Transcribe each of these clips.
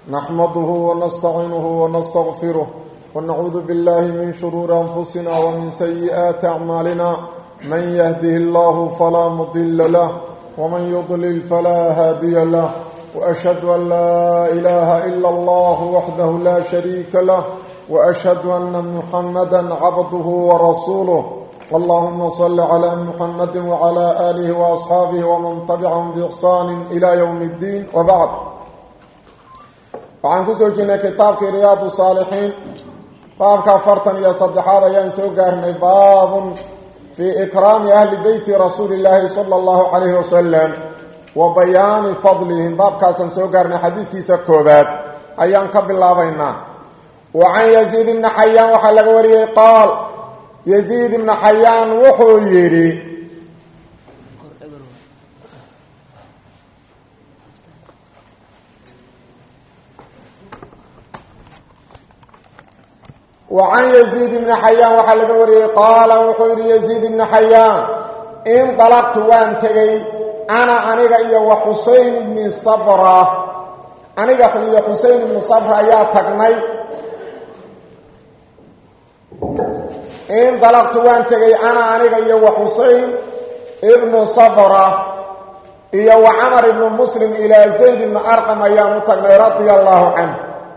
نحمده ونستعينه ونستغفره ونعوذ بالله من شرور أنفسنا ومن سيئات أعمالنا من يهده الله فلا مضل له ومن يضلل فلا هادي له وأشهد أن لا إله إلا الله وحده لا شريك له وأشهد أن محمدا عبده ورسوله اللهم صل على محمد وعلى آله وأصحابه ومن تبعهم بإحسان إلى يوم الدين وبعد waxaan ku soo jirnay kitaabkii riyaadu saalixiin baabka 40 ayaan soo gaarnay baabun fi ikraami ahli beyti rasuulillahi sallallahu alayhi wasallam wa bayaani fadlihim baabkaasan soo gaarnay xadiidkiisa koobaad ayaan ka bilaabaynaa wa an yazid ibn hayyan waxa laga wariyay qaal yazid ibn hayyan wuxuu yiri وعن يزيد بن حيان وحلق وريه قال وحير يزيد بن حيان انطلقت وانتقي أنا إيا وحسين بن صبرة أنا إيا حسين بن صبرة يا تقني انطلقت وانتقي أنا إيا وحسين بن صبرة إيا وعمر بن مسلم إلى زيد بن أرقم يا متقني رضي الله عنه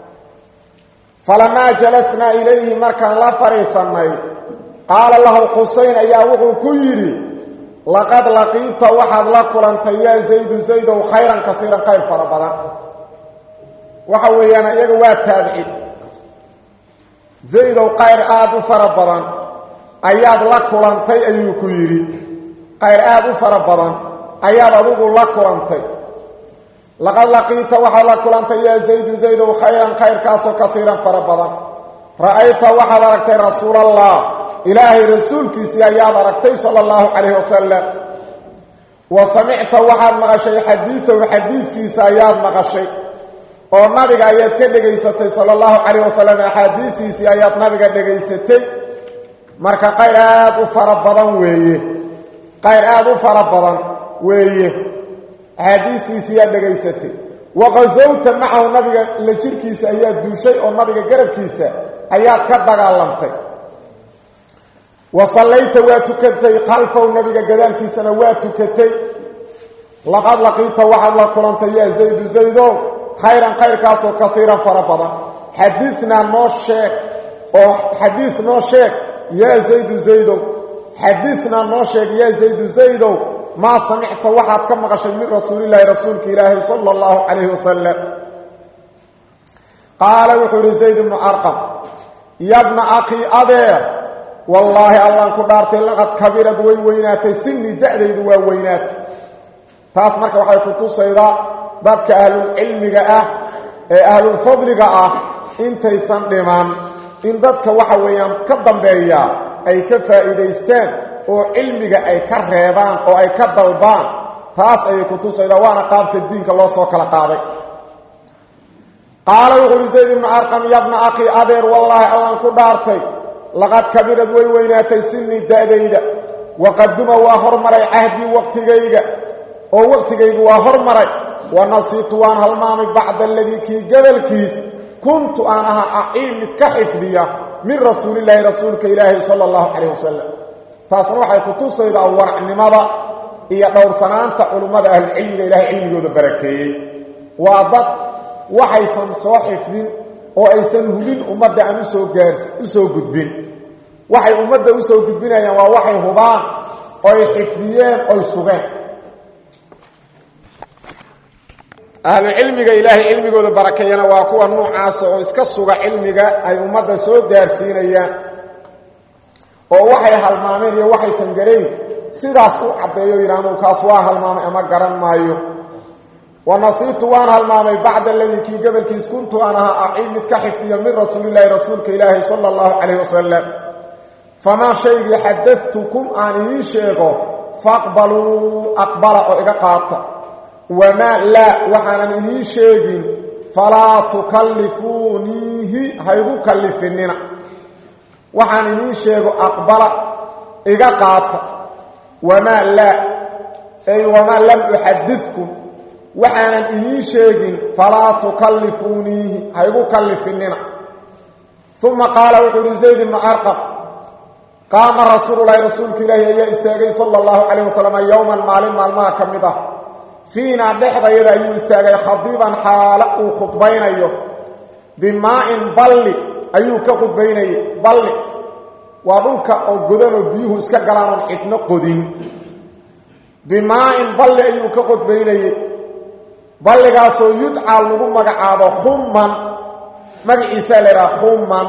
فلما جلسنا إليه مركا لا فريسني قال له حسين يا وحو كيري لقد لقيت وحد لكلنت يا زيد خيرا كثيرا خير فربضا وحويانا يقوى التابعي زيد خير آد فربضا أياد لكلنت أيو كيري خير آد فربضا أياد أدوغ لكلنت لقد لقيت وحد كلنت يا زيد خيرا خير كاسو كثيرا فربضا رأيت وحد ركتي رسول الله إلهي رسولك سياياد ركتي صلى الله عليه وسلم وسمعت وحد مغشي حديثه وحديثك سياياد مغشي ونبي آيات كدقيستي صلى الله عليه وسلم حديثي سياياد نبي كدقيستي مركا قيرات فربضا ويه قيرات فربضا ويه حديثي سيادة قيستي وغزوت معه نبي لجركيس أياد دوشي أو نبي قربكيس أياد كدقالنتي وصليت واتكتي خلفه النبي قدالكيس واتكتي لقد لقيت وحد لكلنت يا زيد خيرا خير كاسو كثيرا فربضا حديثنا نوشيك أو حديث نوشيك يا زيد حديثنا نوشيك يا زيد ما سمعت واحد كما غشي من رسول الله رسولك إلهي صلى الله عليه وسلم قال وحور زيد بن أرقم يا ابن أخي أدير والله الله كدارتي لقد كبيرت ويناتي سني دأديد وينات تاسمرك وحي كنتو سيدا ذاتك أهل العلم أهل الفضل انت يسان ديمان إن ذاتك وحويان كدن بيا أي كفائديستان oo cilmiga ay ka reebaan oo ay ka dalbaan taas ay ku tusayda waana qaabka diinka loo soo kala qaaday qaala wuxuu zayd ibn arqam ya ibn akhi adeer wallahi allan ku dhaartay laqad kabirad weynaatay sinni daadayda waqaduma wa hormaray ahdi waqtigayga oo waqtigaygu waa hormaray wa nasiitu waan halmaamay bacda alladhi ki gabalkiis kuntu anaha aqimit ka xifdiya min rasuulillahi rasuulka ilaahi sallallahu alayhi wasallam taasna waxay ku tusaydaa warcnimada iyo dhowrsanaanta culimada ahli cilmiga ilaahay cilmigooda barakeeyay waa dad waxaysan soo xifdin oo aysan hubin ummadda aan u soo gudbin waxay ummadda u soo gudbinayaan waa waxay hubaan oo ay xifdiyeen oo sugeen ahli cilmiga ilaahay cilmigooda barakeeyana waa kuwa noocaas oo iska suga cilmiga ay ummadda soo gaarsiinayaan oo waxay halmaameen iyo waxaysan gareyn sidaas u cadeeyo yiraahdo kaas waa halmaamay ama garan maayo ونصيت وانا المامي بعد الذي كي قبل كيس كنت انا اعيمت كحفظيا من رسول الله رسولك إلهي صلى الله عليه وسلم فما شيء حدثتكم عن شيء فاقبلوا اقبل او اقاط وما لا وحنا من شيء فلا تكلفونيه هيغو كلفننا وحنا من شيء اقبل اقاط وما لا اي وما لم احدثكم وحانا إني شيء فلا تكلفونيه هيقو كلفننا ثم قال وحور زيد بن أرقم قام رسول الله رسولك إليه استاغي صلى الله عليه وسلم يوما مالما الماء كمده فينا بحضة يدى استاغي خضيبا حالق خطبين أيه بماء بلي أيه كخطبين أيه بلي وابنك أقدن بيه اسكا قلان اتنا قدين بماء بلي أيه كخطبين أيه بلي قاسو يدعى لغو مقعاب خمان مقعيسا لرا خمان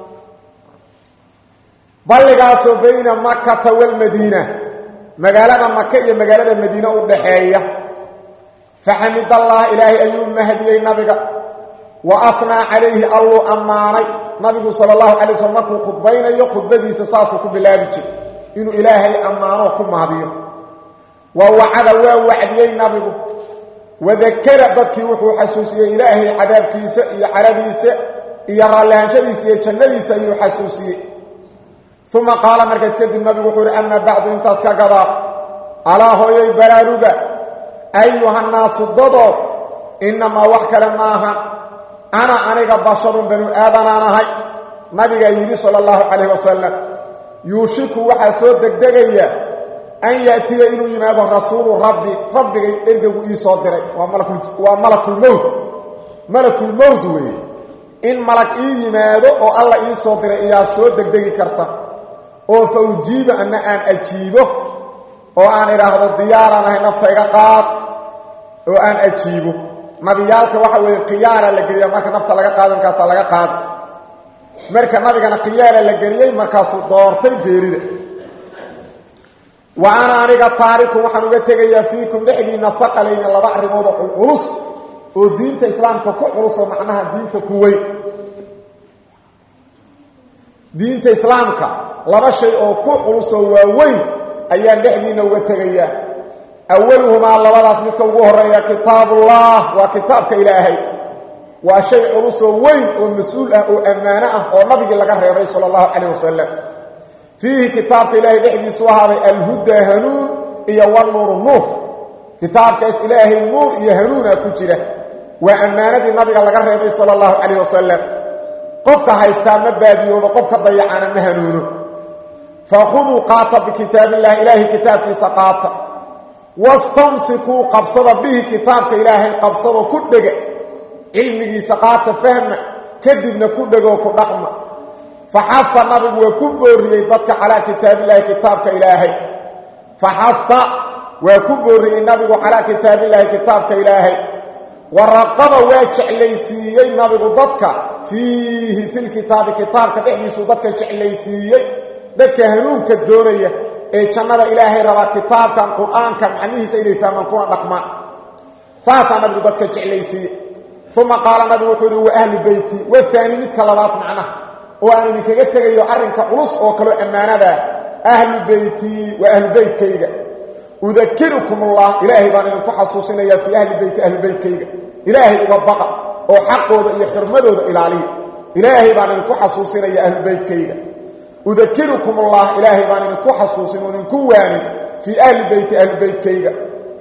بلغاسو بين مكة والمدينة مقالة مكة مقالة المدينة ودحية فحمد الله إلهي أيوم مهدي النبي وأثنى عليه الله أماني نبي صلى الله عليه وسلم خطبين يخطب دي ساسوك بالله إنه إلهي أمانوكم مهدي ووعد ووعدي النبي وذكر ضدك وحو حسوسي إلهي عذاب كيسا عربيسا يرى لهنشديسي جنديسا يحسوسي ثم قال مركز كد النبي وحور أما بعد انتاسك قضاء على هوي براروغا أيها الناس الضدو إنما وحك لماها أنا بشر بنو آدم أنا هاي نبي يري صلى الله عليه وسلم يوشك وحسود دقدقية أن يأتي إنه يماد الرسول ربي إرقوا إيسا دري وملك الموت ملك الموت وي إن ملك يماد أو الله إيسا دري إياسو دقدقي كرتا أو فوجيب أن أجيبه أو أن إراهد الديارة نفتا إغاقات أو أن أجيبه نبيالك وحوي قيارة لقرية مركا نفتا لقاقات مكاسا لقاقات مركا نبيالك قيارة لقرية مكاسو دورتي بيريد وأنا أريد التاريخ وحن أتجي فيكم لحدي نفق لين الله بعد موضوع العرس ودين الإسلام كعرس ومعناها دين كوي دين الإسلام لما شيء أو كعرس ووين أيام لحدي نوتجي أولهما الله بعد اسمك وجهر كتاب الله وكتابك إلهي وشيء عرس ووين ومسؤول أو أمانة أو نبي الله كريم صلى الله عليه وسلم فيه كتاب إلهي بحدي سوهذا الهدى هنون إيا والنور النور كتاب كاس إلهي النور إيا هنون أكتره وأمانة النبي الله صلى الله عليه وسلم قفك هايستان مبادي وقفك ضيعانا مهنون فخذوا قاطة بكتاب الله إلهي كتاب سقاطة واستمسكوا قبصة به كتابك إلهي قبصة كدق علمي سقاطة فهم كدبنا كدق وكدقم فحث النبي وكبر ضدك على كتاب الله كتابك إلهي فحث وكبر النبي على كتاب الله كتابك إلهي والرقب واجع ليسيي النبي ضدك فيه في الكتاب كتابك بحديث ضدك ليسيي ضدك هنونك الدورية جنة إلهي ربا كتابك القرآن كم عنه سيدي فمن كون رقما ساسا النبي ضدك ليسيي ثم قال النبي وحوله وأهل بيتي والثاني متكلمات معنا وأنا نكاga tagayo arinka culus oo kale amaanada ahlu beyti wa ahlu beytkayga udhakirukum allah ilaahi baan ku xasuusinaya fi ahlu beytkayga ilaahi uga baqa oo xaqooda iyo xurmadooda ilaaliya ilaahi baan ku xasuusinaya ahlu beytkayga udhakirukum allah ilaahi baan ku xasuusinoo ku waani fi ahlu beytkayga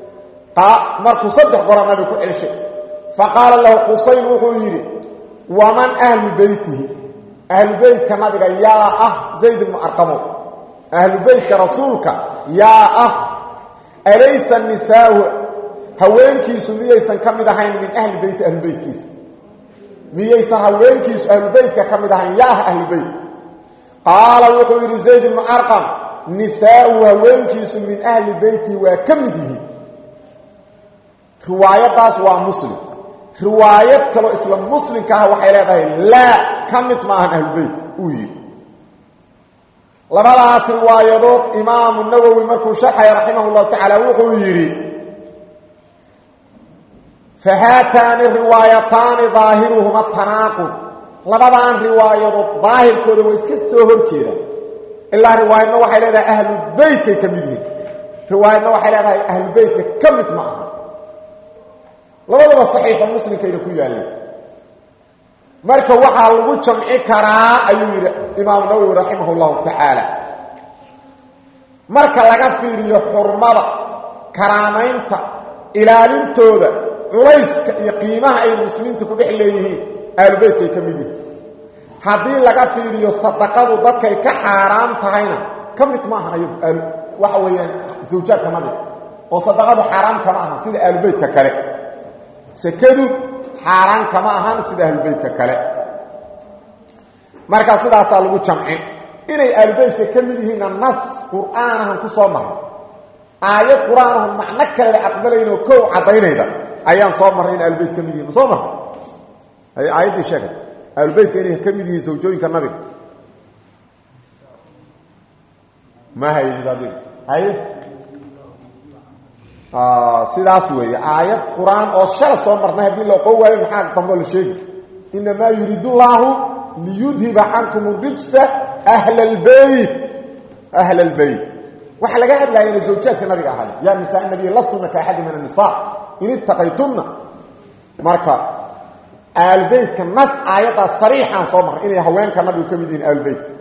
markuu saddex goor nabi ku celshay faqala lahu qusayn wuxuu yiri waman ahlu beytihi أهل بيت كنبيك يا زيد بن أرقم أهل بيت كرسولك يا أليس النساء هوين كيسو مييسان كمدهين من أهل بيت كيس مييسان هوين كيسو أهل بيت كمدهين يا أهل بيت قال وحوير زيد بن أرقم نساء هوين كيسو من أهل بيتي وكمده رواية داس ومسلم رواية كلو إسلام مسلم كها وحيلاتها لا كمت معها أهل البيت ويل لما لها روايات إمام النووي مركو شرحي رحمه الله تعالى وحيري فهاتان الروايتان ظاهرهما التناقض لما لها روايات ظاهر كده ويسكسوهر كده إلا رواية وحيلاتها أهل البيت كمدين رواية وحيلاتها أهل البيت كمت معها labadaba saxiix muslim kayda ku yaalay marka waxa lagu jamci karaa ayuu yiri imaam Nawawi rahimahullahu ta'ala marka laga fiiriyo xurmada karaamaynta ilaalintooda culayska iyo qiimaha ay muslimiinta ku dhex leeyihiin aalbaytkay ka mid yihiin haddii laga fiiriyo sadaqadu dadkay ka xaaraam tahayna ka mid ma aha ayagu waxa weeyaan zawjaadka nabiga oo sadaqadu xaaraam kama aha sida aalbaytka kale sakadu xaaraan kama ahan sida aalbaytka kale marka sidaasaa lagu jamcin inay aalbaytka ka mid yihiinna nas qur'aanahan ku soo marray aayad qur'aanahan macno kale la aqbalaynoo kow caddaynayda ayaan soo marray in aalbayt ka mid yihiin ma soo marray aayaddii sheegay aalbaytka inay ka mid yihiin zawjooyinka nabiga ma haydid adiga haye sidaas weeye aayad qur'aan oo shala soo marnay haddii loo qoo waayo maxaa dambo la sheegi inamaa yuriidu llaahu liyudhiba cankum rijsa ahla albayt waxa laga hadlaaya inay zawjaadka nabiga ahaayeen yaa nisaa nabiy lastunna ka axadi min annisaa in ittaqaytunna marka aalbaytka nas aayaddaas sariixaan soo marray inay haweenka nabigu ka mid yihiin aalbaytka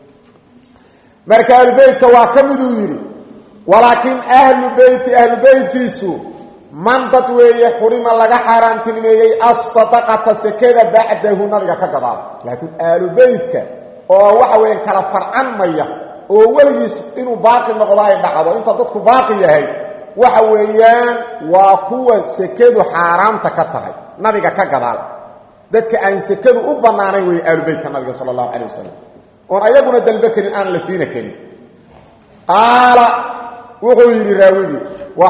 marka aalbaytka waa ka miduu yidhi walaakiin ahlu beytkiisu man dad weeye xurima laga xaaraantinimeeyey assadaqata sekada bacdahu nabiga ka gadaal laakiin aalu beytka oo waxa weeyaan kala farcanmaya oo weligiis inuu baaqi noqdo ay dhacdo inta dadku baaqi yahay waxa weeyaan waa kuwa sekadu xaaraamta ka tahay nabiga ka gadaal dadka aan sekadu u bannaanayn weeye aalu beytka nabiga sala allahu calayh wasalam oon ayaguna dalbe karin aan la siina karin qaala wuxuu yidhi raawigii waa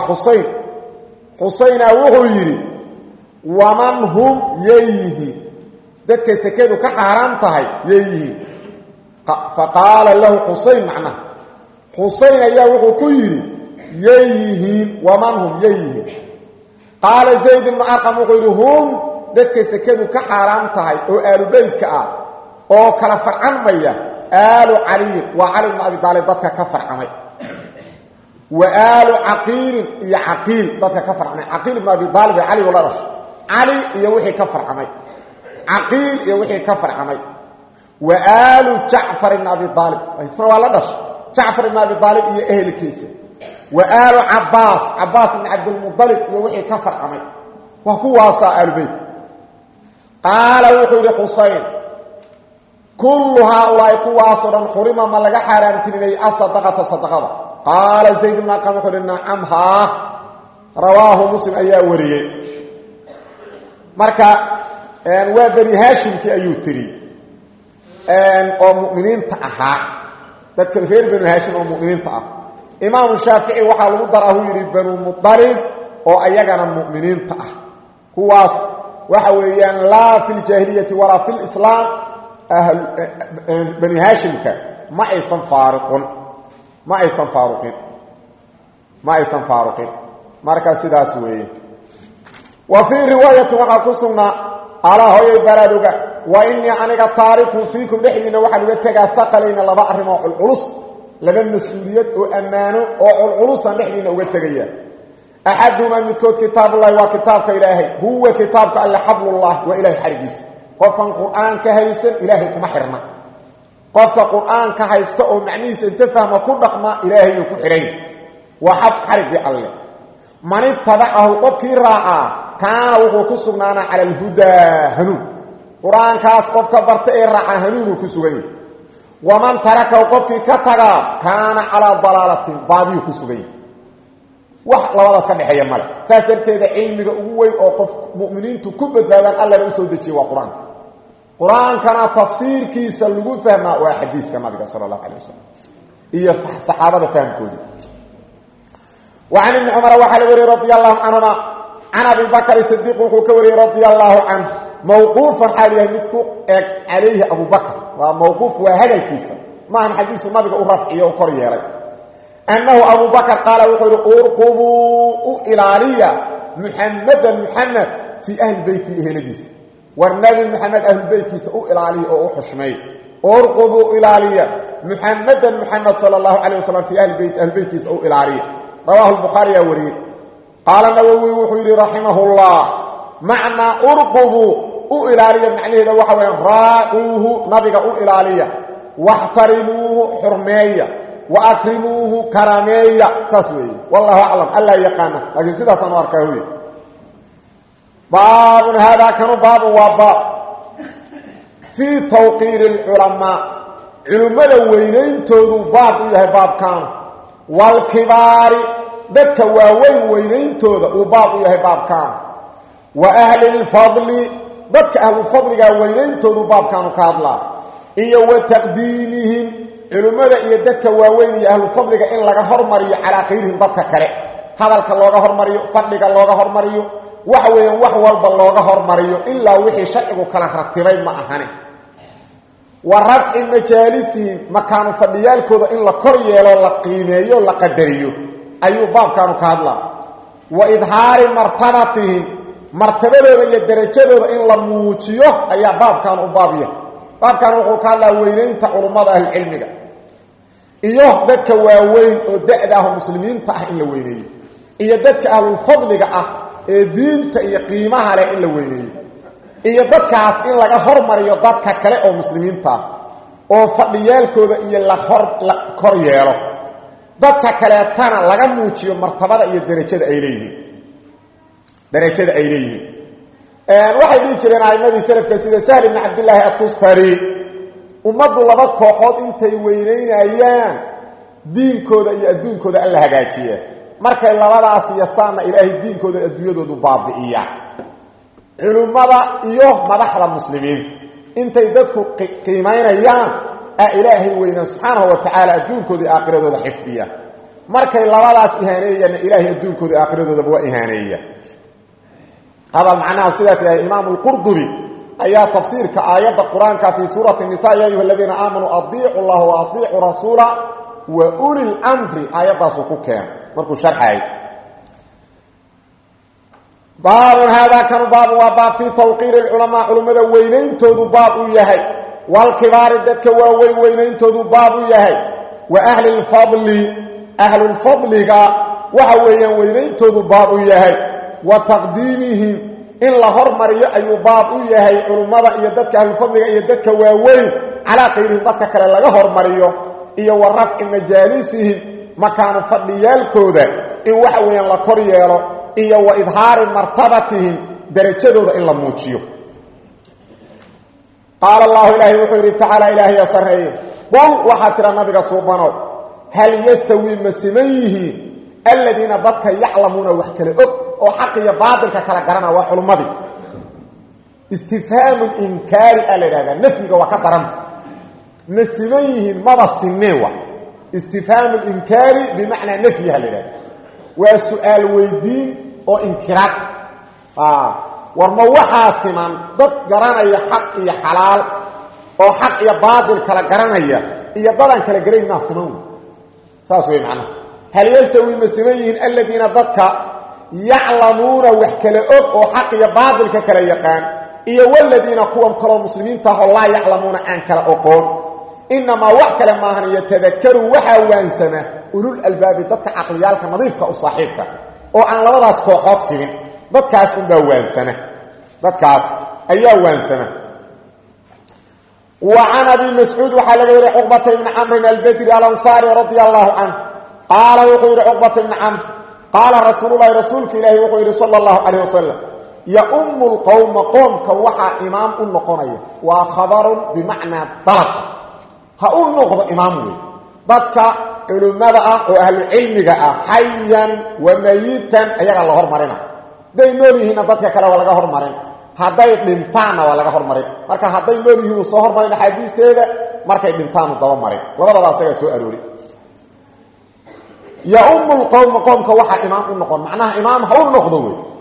xusayna wuxuu yidhi waman hum yay yihiin dadkay sekadu ka xaaraam tahay yay yihiin faqaala lahu xusayn macnaha xusayn ayaa wuxuu ku yidhi yay yihiin waman hum yay yihiin qaala zayd ibnu arqam wuxuu yidhi hum dadkay sekadu ka xaaraam tahay oo aalu beytka ah oo kala farcanmaya aalu caliyin waa cali bnu abi daalib dadka ka farcamay wa aalu caqiilin iyo caqiil dadka ka farcamay caqiil ibnu abi daalib ee cali la dhash cali iyo wixii ka farcamay caqiil iyo wixii ka farcamay wa aalu jacfar ibn abi aalib isna waa la dhash jacfar ibn abi aalib iyo ehelkiisa wa aalu cabaas ibn cabdilmudalib iyo wixii ka farcamay waa kuwaasaa aalu beyt qaala wuxuu yidhi xusayn kullu haaulaa'i kuwaasoo dhan xurima ma laga xaaraamtininayay asadaqata sadaqada qaala zayd ibn arqam wuxuu yidhi nacam haa rawaahu muslim ayaa wariyey marka waa bani haashimkii ayuu tiri oo mu'miniinta ahaa dadka reer banu haashim oo mu'miniinta ah imaamu shaafici waxaa lagu daraa huu yidhi banu mudalib oo ayagana mu'miniinta ah kuwaas waxa weeyaan laa fi ljaahiliyati walaa fi lislaam bani haashimka ma aysan faaruqin marka sidaas weeye wa fii riwaayati waxaa ku sugnaa alaa hooyay baraaruga wa inii aniga taarikun fiikum dhexdiina waxaan uga tegaa haqalayna laba arrimoo culculus laba mas-uuliyad oo ammaano oo culculusaan dhexdiina uga tegaya axaduhumaa midkood kitaabullahi waa kitaabka ilaahay huwa kitaabka alle xablullah waa ilahay xarigiisa qofkan qur'aanka haysan ilaahay kuma xirna qofka qur'aanka haysta oo macnihiisa inta fahma ku dhaqma ilaahayuu ku xidhay waa xarigii alle man itabacahu qofkii raacaa kaana wuxuu ku sugnaanaa cala alhudaa hanuun qur-aankaas qofka barta ee raaca hanuunuu ku sugan yahy waman tarakahu qofkii ka tagaa kaana calaa dalaalatin baadiyuu ku sugan yahy wax labadaas ka dhexeeya male saas darteeda cilmiga ugu weyn oo qof mu'miniintu ku badbaadaan allana u soo dejiye waa qur-aanka qur-aankana tafsiirkiisa lagu fahmaa waa xadiiska nabiga sala allahu calay wasalam iyo saxaabada fahamkoodii وعن ابن عمر وحال وري رضي الله عنهما عن أبي بكر الصديق وحوك وري رضي الله عنه موقوفا حاليا متكو عليه أبو بكر وموقوف وهذا الكيسة ما عن حديث النبي الرفعي وقرية لك أنه أبو بكر قال وقال أرقبوا إلالية محمد في أهل بيتي إهنديس والنبي محمد أهل بيت كيسة إلالية أو حشمي أرقبوا إلالية محمد صلى الله عليه وسلم في أهل بيت كيسة إلالية رواه البخاري وري قال النووي وحيري رحمه الله معنى أرقبوا إلالية معنى هذا وحوين راعوه نبقى إلالية واحترموه حرمية وأكرموه كرامية ساسوي والله أعلم ألا يقانا لكن سيدا سنوار كهوي باب هذا كان باب وباب في توقير العلماء علماء وينين تودوا باب يهي باب كان والكبار ذاتك واوين وينين تودوا وباب يهي باب كان وأهل الفضل ذاتك أهل الفضل وينين تودوا باب كانوا كادلا إيا وتقديمهم علماء إيا ذاتك واوين أهل الفضل إن لغا هرمري على قيرهم ذاتك كري هذا اللغا هرمري فضلك اللغا هرمري وحوين وحوالب اللغا هرمري إلا وحي شرعه كلا رتبين ما أهاني ورفع مجالسهم مكانوا فديالكودا إن لا كورييلو لا قيميو لا قدريو أيو باب كانوا كادلا وإظهار مرتبتهم مرتبتهم iyo darajadooda in la muujiyo ayaa baabkan u baabiya baabkan wuxuu ka hadlaa weynaynta culimada ah cilmiga iyo dadka waaweyn oo da'da ah muslimiinta ah in la weyneeyo iyo dadka ahlul fadliga ah ee diinta iyo qiimaha leh in la weyneeyo iyo dadkaas in laga hormariyo dadka kale oo muslimiinta oo fadhiyaalkooda iyo la kor yeelo dadka kale tana laga muujiyo martabada iyo darajada ay leeyihiin waxay dhigi jireen aimmadii salafka sida Sahl ibn Abdullah at-Tustari ummadu laba kooxood intay weyneynayaan diinkooda iyo adduunkooda alla hagaajiya markay labadaas yasaana ilaahay diinkooda adduunyadoodu baabi'iya علماء iyo madaxda muslimiinta intay dadku qiimeynayaan ilaahay weyna subhanahu wa ta'ala adduunkoodii aaqiradooda xifdiya markay labadaas ihaaneeyaan ilaahay adduunkoodii aaqiradooda waa ihaaneeya hada macnaha sidaas ay imaam al-Qurtubi ayaa tafsiirka aayada quraanka fi suurati an-nisaa ya ayyuhalladheena aamanu atii'u allaha wa atii'u rasuula wa ulil amri aayadaas ku keen markuu sharxay باب هذا كان باب وباب في توقير العلماء علماء وينين تودوا باب يحي والكبار ددك واوين وينين تودوا باب يحي واهل الفضل وحوين وينين تودوا باب يحي وتقديمهم ان لا هرمريو اي باب يحي علماء iyo dadka ahlul fadliga iyo dadka waaweyn ala qeyrihim dadka kale laga hormariyo iyo warafc majalisihim makaan fadhiyaalkooda in waxa weeyaan la kor yeelo iyo wa idhaar martabatihim darajadooda in la muujiyo qala allah ilahi wa ta'ala ilahi yasray qul wa hatira nabiga subhanahu hal yastawi masmayhi alladina dadka ya'lamuna wa kala oo xaq iyo baadilka kala garana waa culumadi istifham al-inkari alladha nafiga wa ka daran masmayhi mabasinewa istifham al-inkari bimaana nafiha alladha wa su'al weydiin oo inkiraad warma waxa siman dad garanaya xaq iyo xalaal oo xaq iyo baadil kala garanaya iyo dadan kala gareyn ma siman saas way macna hal yastawi masmayin alladina dadka ya'lamuna wa kala oo xaq iyo baadil ka kala yaqaan iyo walladina kuwan kala muslimiinta oo la ya'lamuna an kala aqoon inma wax kala ma ahan yatadakkaru waxa waansana ulul albab dadka aqliyalka nadiifka oo saaxiibka oo aan labadaas kooxood simin dadkaas un baa waansana dadkaas ayaa waansana wa ana bi mas'ud wa halaga yiri uqbata ibn amr al-badri al-ansari radiyallahu anhu qala wa qira uqbata ibn amr qala rasulullah rasulka ilahi wa qira sallallahu alayhi wasallam ya ummul qawm qawmka waxa imam u noqonaya wa khabarun bi ma'na talab ha u noqdo imam weey dadka علماء أهل العلم حيا وميتا أيها الله هرمرنا دي نولي هنا ضدك كلا ولا هرمرنا هداي دنتانا ولا هرمرنا marka haday noolii uu soo hormarina xadiisteeda markay dhintaan daba maray labadaba asaga soo aroori ya ummul qawmka waxa imaam u noqon macnaha imaam ha u noqdo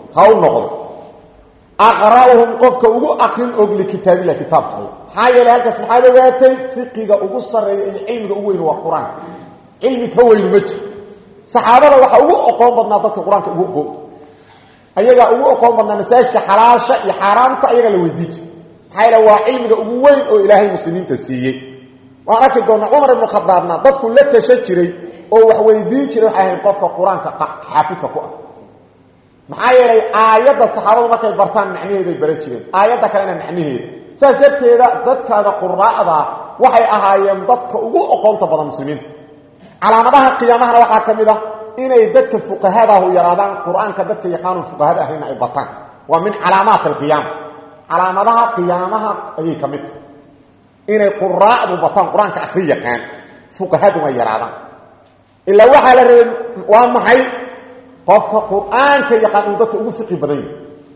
aqraahum qofka ugu aqrin ogli kitaabiga kitaabka hayla halkaas maxaa ogaatay fiqiga ugu sareeyo cilmiga ugu weyn waa quraan علمي كوين مجر صحابه waxa ugu aqoon badnaa dadka quraanka ugu qow ayaga ugu aqoon badnaa masaajidka xalaasha iyo xaraamta ayaga la weydiiyo hayla waa cilmiga ugu weyn oo ilaahay muslimiinta siiyay waan arki doona Umar ibn Khattabna dadku la tashajiray oo wax weydiin jiray waxa ahayn qofka quraanka xaafidka ku ah maxaa yeelay aayada saxaabadu markay bartaan macnaheedu ay baran jireen aayada kalena macnaheedu saas darteeda dadka quraa'ada waxay ahaayeen dadka ugu aqoonta badan muslimiinta علامتها قيامها waxa kamida inay dadka fuqahada ah yaraadaan quraanka dadka yaqaan fuqahada ahina ay bataan ومن علامات القيامة علاماتها قيامها أي كمت إن القراء بطان قرآن كأخرية كان فقهات ما يرادان إلا وحال ومحي قفك قرآن كي يقان ضدك أقول فقه بدين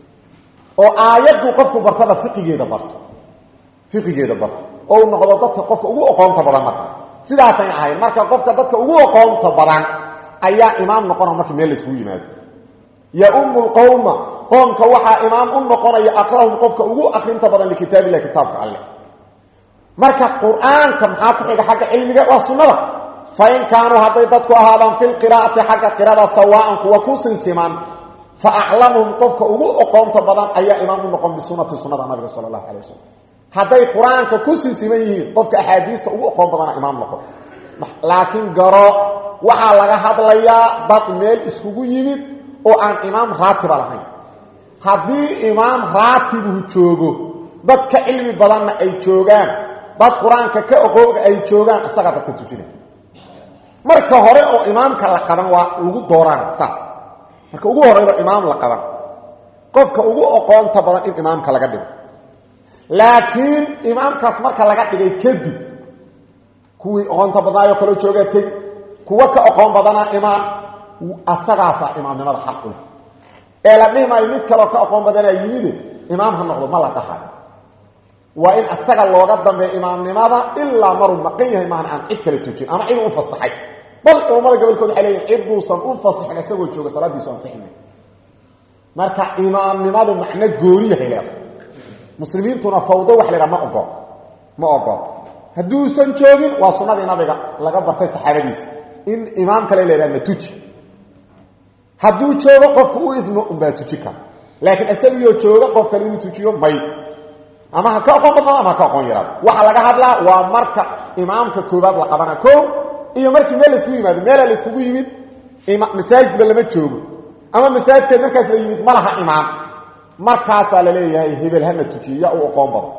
وآيات قفك برتبه فقه جيدة برتو فقه جيدة برتو أو نقضى ضدك قفك أقول أقوم تبران مركز سيدا سين عاين مركز قفك ضدك أقول أقوم تبران أيها إمام نقرأ مركز ميلس هو يماد يا أم القوم قوم كوحا إمام نقرأ يأقرأهم قفك أقول أخرين تبران لكتاب الله كتابك عليه مركز قرآن كم حاكو حاجة علمي والسنة فإن كانوا هديدتك هذا في القراءة حق قراءة سواء وكوس سمان فأعلمهم قفك أقوم تبضان أي إمام نقوم بسنة النبي صلى الله عليه وسلم هدي قرآن كوس سمان قفك أحاديث أقوم تبضان إمام نقوم لكن قراء وحا لغا هدليا بات ميل اسكوغو يمد وعن إمام راتب لهين هدي إمام راتب جوغو دادك علمي بدان أي جوغان داد قرآن كأقوغ أي جوغان أساقا دادك تجيني marka hore oo imaamka la qaban waa ugu dooraan saas marka ugu horeeyo imaam la qaban qofka ugu aqoonta badan in imaamka laga dhigo laakiin imaamkaas marka laga dhigay kadib kuwii aqoonta badaayo kala jooga tag kuwa ka aqoon badana imaam asagaasa imaamnimada xaq u leh ee la dhimay mid kale ka aqoon badana yimid imaam ha noqdo ma la dhaxay waa in asaga looga dambeeyo imaamnimada illa maru maqan yahay ma aan cid kale tujin ama cid u fasaxay bal umada gabalkood xalay ciiduusan u fasaxin asagoo jooga salaadiisu ansixin marka imaamnimadu macna gooriya helay muslimiintuna fawdo wax leeyahay ma ogo haduusan joogin waa sunnada nabiga laga bartay saxaabadiisa in imaam kale leeyahay tuji haduu joogo qofku uu idmo baa tuji kan laakiin asagoo jooga qof kale inuu tujiyo may ama ka aqoon badan ama ka aqoon yaraad waxa laga hadlaa waa marka imaamka koobaad la qabana koob iyo markii meel isku yimaado meel la isku yimid masaajid lama joogo ama masaajidka markaas la yimid malaha imaam markaas la leeyahay hebel hana tujiya oo aqoon badan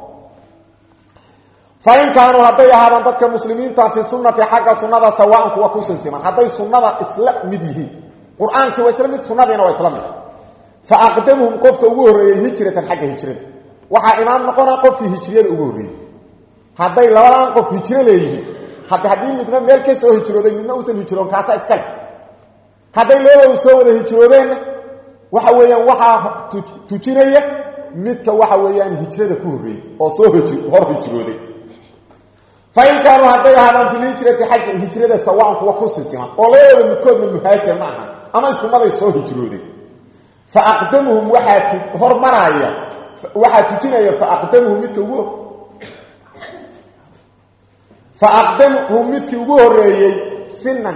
فإن كانوا هدي هذا dadka muslimiinta fi sunnati xaqa sunnada sawaan kuwa ku sinsiman haday sunnada isla mid yihiin quraanka waa isla mid sunnadina waa isla mid fa aqdamuhum qofka ugu horeeyay hijratan xaqa hijrada waxa imaam noqona qofkii hijriyada ugu horeeyay haday labadan qof hijro leeyihiin hadii midna meel ka soo hijrooday midna uusan hijroon kaasa iska leh haday leeyahay soo wada hijroodeen waxa weeyaan waxa tujinaya midka waxa weeyaan hijrada ku horeeyay oo soo hijrooday فإن كانوا هدي هذا في الهجرة حق هجرة سواء كوا كوسسما او ليودا midkood min muhaajir ma aha ama isku maday soo hijrooday فأقدمهم waxaa hormaraya waxaa tujinaya فأقدمهم midkii ugu horeeyay sinan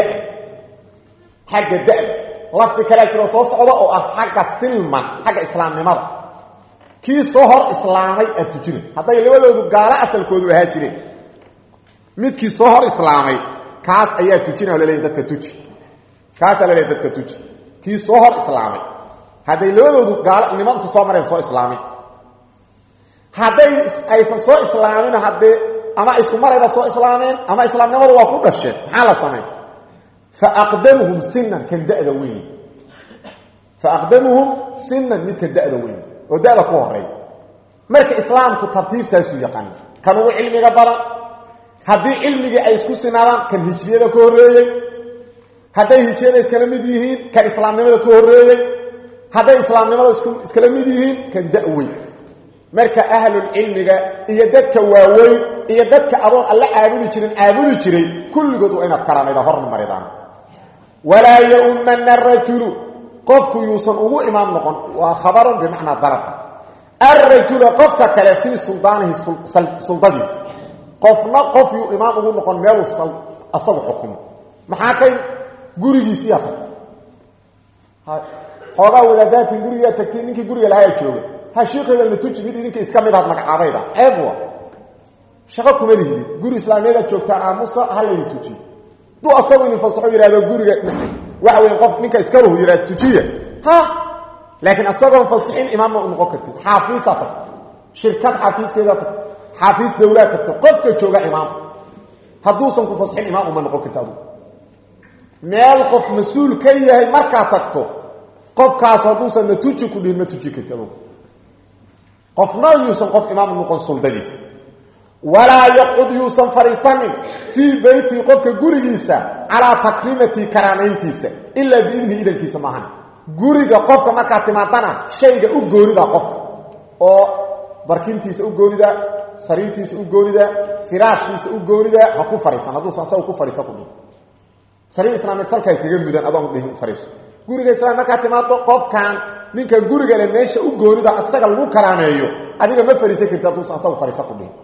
xagga da' lafdi kala jiro soo socdo oo ah xagga silman xagga islaamnimada kii soo hor islaamay tujinay haday labadoodu gaala asalkoodu ahaa jireen midkii soo hor islaamay kaas ayaa tujinaa leeyahay dadka tuji kaas la leeyahay dadka tuji kii soo hor islaamay haday labadoodu gaala nimanta soo mareen soo islaamay haday aysan soo islaamin haday ama isku marayba soo islaameen ama islaamnimadu waa ku dhasheen maxaa la sameeyay فأقدمهم سنا كان دأدا وين فأقدمهم سنا مid ka da'da weyn oo da'da ku horeey marka islaamku tartiibtaas uu yaqaan kan uu cilmiga bara hadii cilmiga ay isku sinaadaan kan hijriyada ku horeeyay haday hijriyada iskala mid yihiin kan islaamnimada ku horeeyay haday islaamnimada iskala mid yihiin kan da'way marka ahlul ilmiga iyo dadka waaweyn iyo dadka adoon alla caabudi jiray kulligood waa inaad karaanayda horna maridaan ولا يؤمن الرجل قفك يوصن ugu imaam noqon waa khabaran bimaana darab الرجل قفك kale fi suldaanihi sultadiis qofna qof yu imaam ugu noqon meel asagu xukum maxaa kay gurigiisa tagtay hooga wadaadati guriga tagtay ninkii guriga lahaa jooga ha sheekhay la tuji mid idinka iska mid aad magacaabayda eebwa shaqo kuma lihid guri islaamiyada joogtaan aamusa hal la tuji duu asagu in fasaxo yiraahdo guriga waxa weyn qof ninka iska loo yiraahdo tujiya ha laakiin asagoo fasaxin imaam ma noqon kartid xaafisata shirkad xaafiskeeda xaafis dawlad tagto qofka jooga imaam haduusan ku fasaxin imaam ma noqon kartid meel qof mas'uul ka yahay marka tagto qofkaas haduusan na tuji ku dhihin ma tuji kartid qofna yuusan qof imaam noqon suldadiisa walaa yaqud yuusan fariisanin fii beyti qofka gurigiisa calaa takrimati karaamayntiisa ilaa biidni idankiisa maahan guriga qofka markaa timaadana shayga u goonida qofka oo barkintiisa u goonida sariirtiisa u goonida firaashkiisa u goonida ha ku fariisan haduusan asaga ku fariisan ku dhihin sariir islaameed salkaa iskaga mudan adoon dhihin fariiso guriga islaam markaa timaado qofkan ninkan guriga le meesha u goonida asaga lagu karaameeyo adiga ma fariisan kartid haduusan asaga fariisan ku dhihin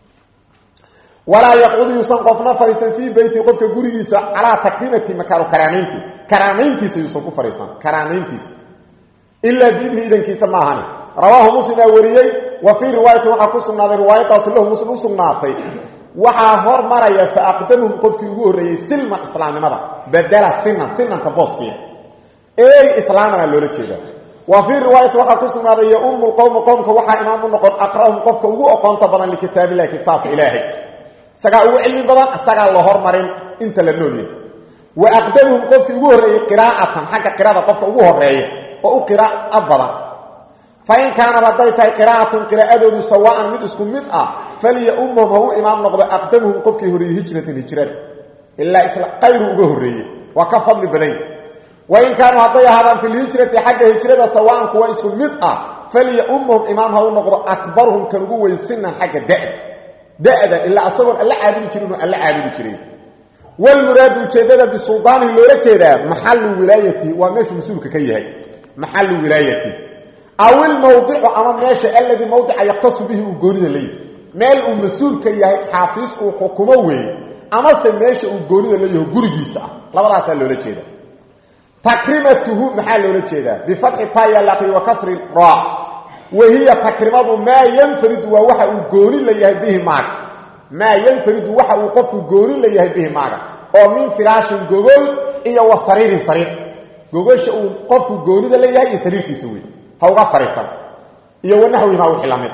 walaa yaqud yuusan qofna fariisan fii beyti qofka gurigiisa calaa takrimati makaano karaamayntiisa yuusan ku fariisan karaamayntiisa ilaa biidni idankiisa maahani rawaahu muslimaa wariyey wa fii riwaayatin waxaa ku sugnaaday riwaayadaasi lahu muslim u sugnaatay waxaa hormaraya fa aqdamuhum qofkii ugu horreeyey silman islaamnimada badala sinanta booskiya ey islaamana loola jeeda wa fii riwaayatin waxaa ku sugnaaday yaummu lqowma qowmka waxaa imaam u noqon aqra'uhum qofka ugu oqoonta badan likitaabillahi kitaabka ilaahay isagaa ugu cilmi badan isagaa la hormarin inta la noolyahay wa aqdamuhum qofkii ugu horreeyey qiraa'atan xagga qirada qofka ugu horeeya oo u qira'a badan fa in kaanad hadday tahay qiraa'atun qiraa'adoodu sawaa'an mid isku mid ah faliya ummahum ha u imaam noqdo aqdamuhum qofkii horreeyey hijratan hijrada ilaa isla qayru uga horreeyey waa ka fadli badan wa in kaanuu hadday ahaadaan fi lhijrati xagga hijrada sawaa'an kuwa isku mid ah faliya ummahum imaam ha u noqdo akbaruhum kan ugu weyn sinan xagga da'da ilaa asagoon alla caabudi jirinoo alla caabudi jiray walmuraadu ujeeddada bisuldaanihi loola jeedaa maxallu wilaayatihi waa meeshuu mas-uulka ka yahay maxallu wilaayatihi aw ilmawdicu ama meesha alladii mawdica yaktasu bihi uu goonida leeyahy meel uu mas-uulka yahay xaafiis uu xukumo weeye amase meesha uu goonida leeyaho gurigiisa ah labadaasaa loola jeeda takrimatuhu maxaa loola jeedaa bifatxi taaya laqi wa kasri ra wahiya takrimadu maa yanfaridu waa waxa uu gooni la yahay bihi maaga maa yanfaridu waxa uu qofku gooni la yahay bihi maaga oo min firaashin gogol iyo wa sariirin sariir gogosha uu qofku goonida la yahay iyo sariirtiisa wey ha uga fariisan iyo wanaxwihimaa wixii la mid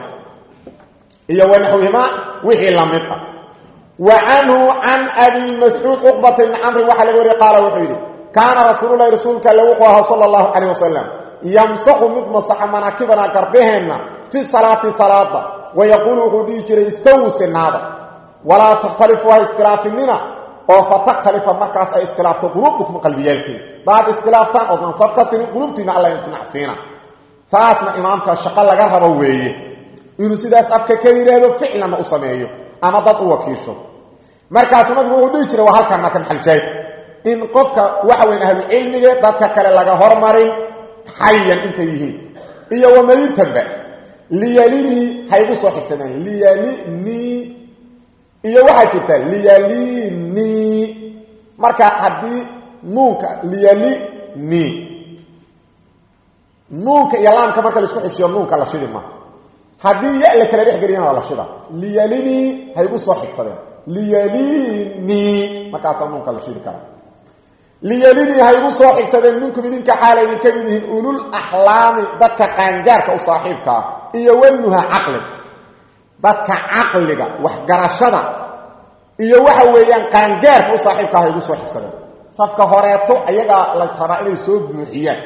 wixii la mid ah wa canhu can abi mascuud cuqbata ibni camrin waxaa laga wariye qaala wuxuu yidhi kaana rasuululahi rasuulka alle wuxuu ahaa sala allahu calayh wasalam yamsaxu mid masaxa manaakibana garbaheenna fi salaati salaada wayaquulu wuxuu dhihi jiray istawu sinaada walaa takhtalifu ha iskhilaafinina oo fa takhtalifa markaas ay iskhilaafto quluubdukum qalbiyaalkiina daad iskhilaaftaan oodnan saf ka sinin quluubtiina alla isnacsiina saasna imaamka shaqo laga rabo weeye inuu sidaas afka ka yidhaahdo ficlanna u sameeyo ama dad u wakiisho markaasuu nabigu wuxuu dhihi jiray waa halkan marka maxalshaahidka in qofka waxa weyn ahlucilmiga dadka kale laga hormarin xayan intay yihiin iyo wamayitanba liyalinii haygu soo xigsadeen liyalinii iyo waxaa jirta liyalinii marka haddii nuunka liyalinii nuunka iyo laamka marka laisku xigsiyo nuunka la shidi ma haddii ya la kala dhex geliyana waa la shida liyalinii haygu soo xigsadeen liyalinii markaasaa nuunka la shidi kara liyalinii haygu soo xigsadeen minkum idinka xaala idin ka mid yihiin ulul axlaami dadka qaangaarka u saaxiibkaa iyo wanuha caqli dadka caqliga waxgarashada iyo waxa weeyaan qaangaarka u saaxiibkaa haygu soo xigsadeen safka horeeto ayagaa la rabaa inay soo buuxiyaan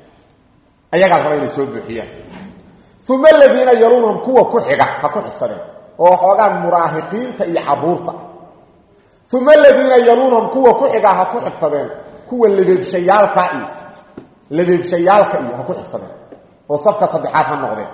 uma aladiina yaluunahum kuwa ku xiga ha ku xigsadeen oo xoogaa muraahiqiinta iyo caruurta uma aladiina yaluunahum kuwa ku xiga ha ku xigsadeen kuwa lebeebshayaalka iyo ha ku xigsadeen oo safka saddexaad ha noqdeen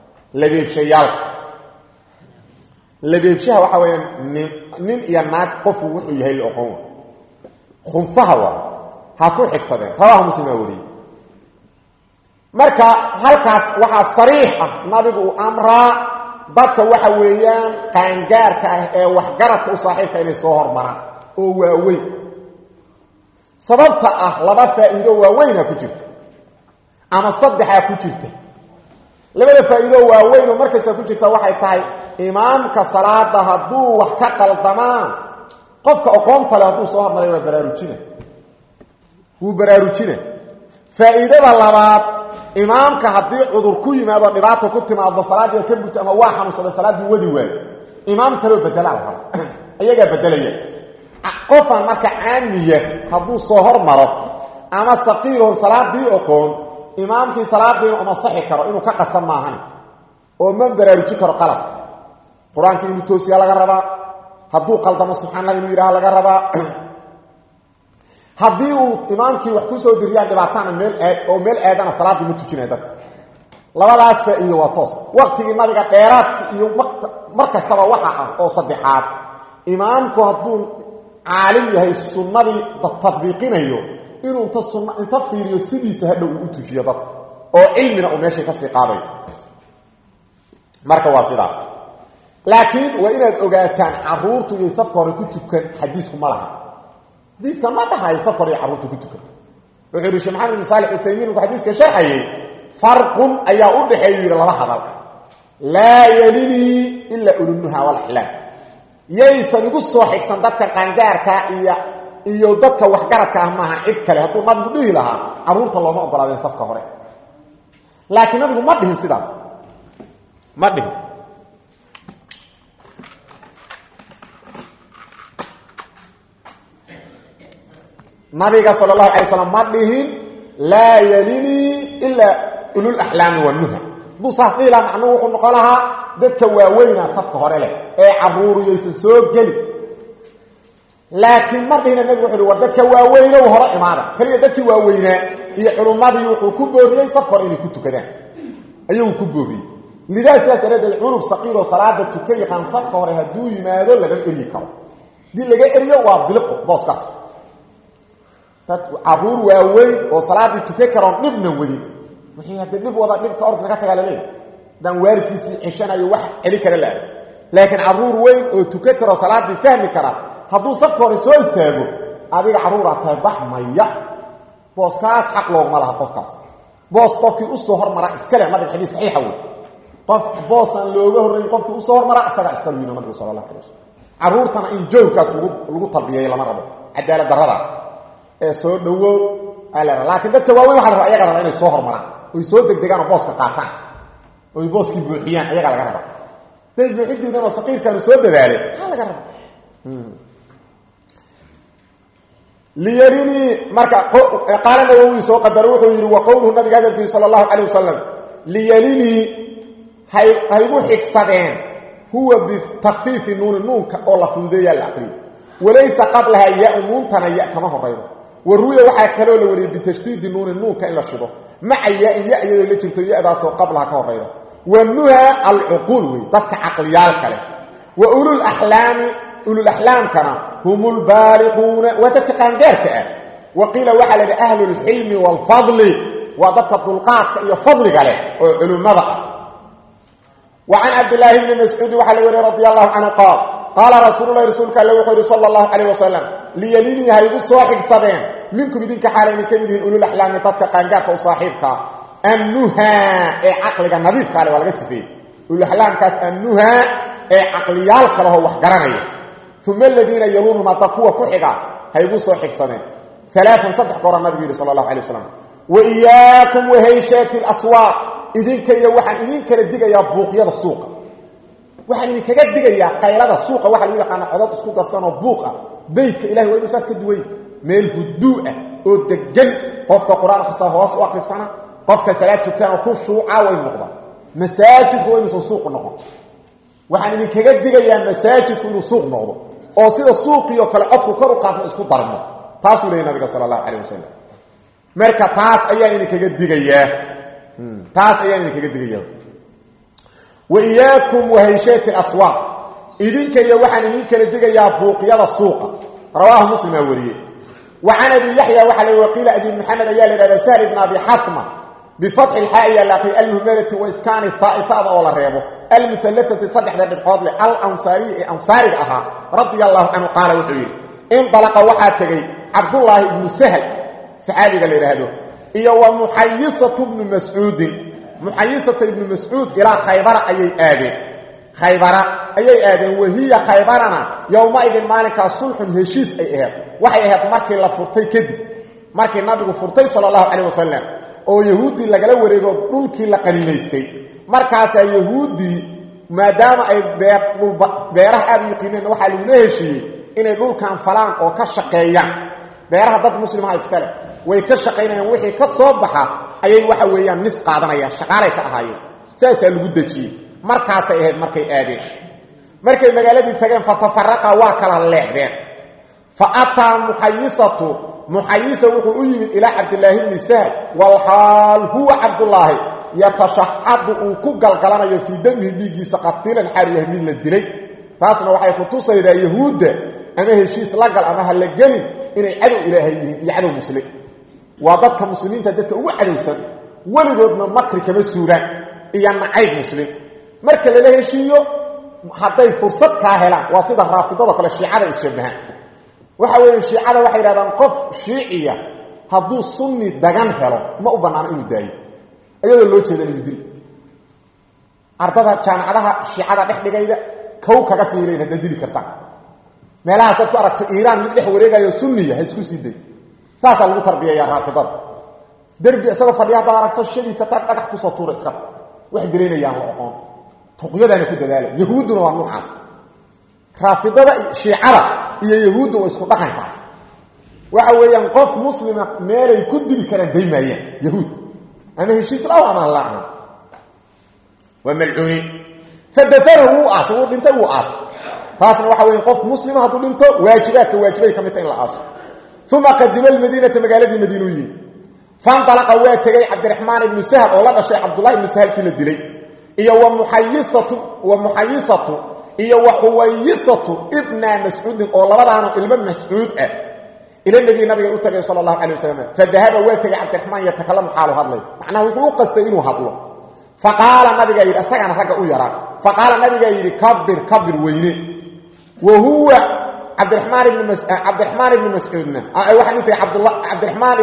lebeebshaha waxa weeyaan nin iyo naag qofu wuxuu yahay la oqon khunfaha waa ha ku xigsadeen rawaahu muslim aa wariyey marka halkaas waxaa sariix ah nabigu uu amraa dadka waxa weeyaan qaangaarka ah ee waxgaradka u saaxiibka inay soo hormaraan oo waaweyn sababta ah laba faa'iido waaweynaa ku jirta ama saddexaa ku jirta labada faa'iido waaweyn oo markaysa ku jirta waxay tahay imaamka salaada hadduu wax ka qaldamaan qofka aqoonta leh hadduu soo hormaray waa baraarujina faa'iidada labaad imaamka haddii cudur ku yimaado dhibaato ku timaado salaadii ka burto ama waa xanuunsada salaadii wadi waayo imaam kaloo bedela la rabo ayagaa bedelaya qofan marka caamiya hadduu soo hormaro ama saqiiroo salaadii aqoon imaamkii salaadiina uma saxi karo inuu ka qasam maahan oo ma baraaruji karo qaladka quraanka inuu toosiya laga rabaa hadduu qaldamo subxaanallahi inuu yiraahdo laga rabaa haddii uu imaamkii wax ku soo diriyaan dhibaatana meel aadana salaadii ma tujinay dadka labadaas faa'iido waa toos waqtigii nabiga dheeraad iyo markastaba waxa ah oo saddexaad imaamku hadduu caalim yahay sunnadii tatbiiqinayo inuu inta fiiriyo sidiisa hadhow u tujiyo dadka oo cilmina uu meesha ka sii qaaday marka waa sidaas laakiin waa inaad ogaataan caruurtu iyo safka hore ku tukan xadiisku ma laha xadiiska ma dhahay safka hore caruurtu ku tukan wuxuu yiri Sheekh Maxamed bin Saalix al-Uthaymin oo xadiiska sharxayay farqun ayaa u dhaxeeyay laba hadal la yalini illa ulunha wal ahlam yaysan ugu soo xigsan dadka qaangaarka iyo dadka wax garadka ah maaha cid kale hadduu nabigu dhihi lahaa caruurta looma ogolaadeen safka hore laakiin nabigu ma dhihin sidaas ma dhihin nabiga sallallahu alayhi wasallam ma dhihin la yalini illa ulul ahlam wan nuha busaas ila macnu wuxuu noqon lahaa dadka waaweyna safka hore leh ee caruuriyaysan soo gali laakiin mardiina nabigu wuxuu war dadka waaweyna oo hore imaada kaliya dadkii waaweyna iyo culumadii wuxuu ku booriyay safka hore inay ku tukadaan ayuu ku booriyay lidaas tarada ulub saqiiro salaada tukay qan safka hore haduu yimaado laga eri karo dii laga eriyo waa biliqo booskaas tad caruur waaweyn oo salaadii tukay karo dibna wadi wixii hadda dib wada dibka orod laga tagaa leeyahay dan waarkiisi cishanayo wax celi kara laakiin caruur weyn oo tukay karo salaadii fahmi kara hadduu safka hore soo istaago adiga caruur aad tahay baxmaya booskaas xaq looguma laha qofkaas boos qofkii u soo hormara iskale nabiga xadiis saxiixa wey qof boosan looga horreeyay qofkii u soo hormara isaga iskale wiina nabiga sallallahu alayhi wasallam caruurtana in joogkaas lagu tarbiyay lama rabo cadaalad darradaas ee soo dhawo ala laakiin dadka waaweyn waxa la rabaa ayaga inay soo hormaraan oo soo degdegaan oo booska qaataan oo booski buuxiyaan ayaga laga rabaa day buuxidina oo saqiirkan soo dadaalay waxa laga rabaa liyarini marka qaarna uu soo qadaro wuxuu yiri wa qowluhu nabiga hadalkiisa sallallahu alayhi wasallam liyarini haygu xigsadeen huwa bi takhfiif nuunka oo la fuudeeya la aqri walaysa qablaha ya nuuntana ya kama horeydo waruya waxa kale oo la wariyay bi tashdid nuunka in la shido maca ya iyadoo la jirto ya-daas oo qablaha ka horeydo wanuha al-uqul wi dadka aqliyaal kale wa ulul ahlam kana humul baaliquna wa tatqangarka wa qila waxa la ahlul hilmi wal fadli wa dadka dulqaadka iyo fadliga leh oo culimada وعن عبد الله بن مسعود وحلي رضي الله عنه قال رسول الله رسولك الله صلى الله عليه وسلم ليليني هيغو صاحب صدين منكم يدينك حالين كميدين اولو الاحلام تدك قانغاك وصاحبك انها عقلك نظيف قال ولا غسفي اولو الاحلام كاس انها عقليالك له wax garanay ثم الذين يلونهم تقوى كحغا هيغو صاحب صدين ثلاثا صدق قران النبي صلى الله عليه وسلم واياكم وهيشات الاصوات idinka iyo waxaan idin kala digayaa buuqyada suuqa waxaan idin kaga digayaa qaylada suuqa waxa lagu yaqaan codad isku darsan buuqa beedka ilaahay waa inuu saas ka duway meel huduu ah oo degan qofka quraanka soo hoos u aqrisana qofka salaatu kana ku shuuca way noqda masaajidku waa inuu suuq noqdo waxaan idin kaga digayaa masaajidku inuu suuq noqdo oo sida suuqiyo kale codku kor u qaadno isku darmo taas uu leeyahay nabiga sallallahu alayhi wasallam marka taas ayaan idin kaga digayaa taas ayaan kaga digaya waiyakum wahayshati aswaq idinka iyo waxaan idin kala digayaa buuqyada suuqa rawaahu muslim wariye wa an abi yahya wa ala waqila abi muhammad ayaa la sahal ibn abi hasma bi fath al ha'iya laqi al muhmarati wa iskan al tha'ifada wala reebo al muthalathati sadhda dhibqood li al ansari aha radiyallahu anhu qala wa yiri in talaqa waxa tagay abdullah ibn sahal sahabiga la yiraahdo iyo wa muhayyisatu ibn mas'ud ila khaybara ayay aadeen wahiya khaybarana yawma idin maalinka sulhun heshiis ay ahayd waxay ahayd markii la furtay kadib markii nabigu furtay sallallahu alayhi wasallam oo yahuudi lagala wareego dhulkii la qaniimaystay markaas ay yahuudi maadaama ay beeraha aad u yaqeeneen waxa lagu heshiiyay inay dhulkan falaan oo ka shaqeeyaan beeraha dad muslimiin iskale way ka shaqeynayaan wixii ka soo baxa ayay waxa weeyaan nis qaadanayaan shaqaalay ka ahaayeen saasa lagu dajiyay markaas ay ahayd markay aadeen markay magaaladii tageen fatafarraqa waa kala leexdeen fa ataa muhayyisa wuxuu u yimid ila abdullah ibn sa'd wal hal huwa abdullah yatashahhadu ku galgalanayo fi damihi dhigiisa qatilan xariyaha mid la dilay taasna waxay ku tusaydaa yahuuda ama heshiis la gal ama hal galin inay cadow ilaahay yihiin iyo cadow muslim waa dadka muslimiinta dadka ugu cadowsan waligoodna makri kama suuraan iyo nacayb muslim marka la heshiiyo haday fursad ka helaan waa sida raafidada kale shiicada ishabahan waxa weeyaan shiicada waxay yiraahdaan qof shiiciya haduu sunni dagan helo ma u banaan inuu daayo ayadoo loo jeedo inuu dil ardada jaamacadaha shiicada dhexdhigayda kow kaga siileen hada dili kartaan meelaha dad ku aragto Iiraan mid dhex wareegayo sunniya ha isku siiday saasa lagu tarbiyeeyaa raafidada darbi isaga fadhiya daaragto shadiisa tag dhagax ku soo tuuro iska wax dileynayaan la aqoon tuqyadana ku dadaala yahuuduna waa nuucaas raafidada shiicada iyo yahuudu waa isku dhaqankaas waxa weeyaan qof muslima meelay ku dili karaan daymayaan yahuud ama heshiis la ama Allah wa mal'uuni fadafarahu asu dhinta uu as taasna waxa weeyaan qof muslima haduu dhinto waajibaadka waajibay kamid in la aso thumma qadima al-madinata magaalada madiinooyin فانطلق واتغي عبد الرحمن بن سهل او لا دشي عبد الله بن سهل كي دلي iyo ومحيصه iyo وحويصه ابن مسعود او labadaan ilmo mas'uud ah ila nabiga u tagay sallallahu alayhi wasallam fadahaba waatagay عبد الرحمن يتكلم حاله hadlay macna wuxuu qastay inuu hadlo faqala nabiga yiri asagana raga u yara faqala nabiga yiri kabir weyne وهو عبد الرحمن بن مسعود اي واحد انت عبد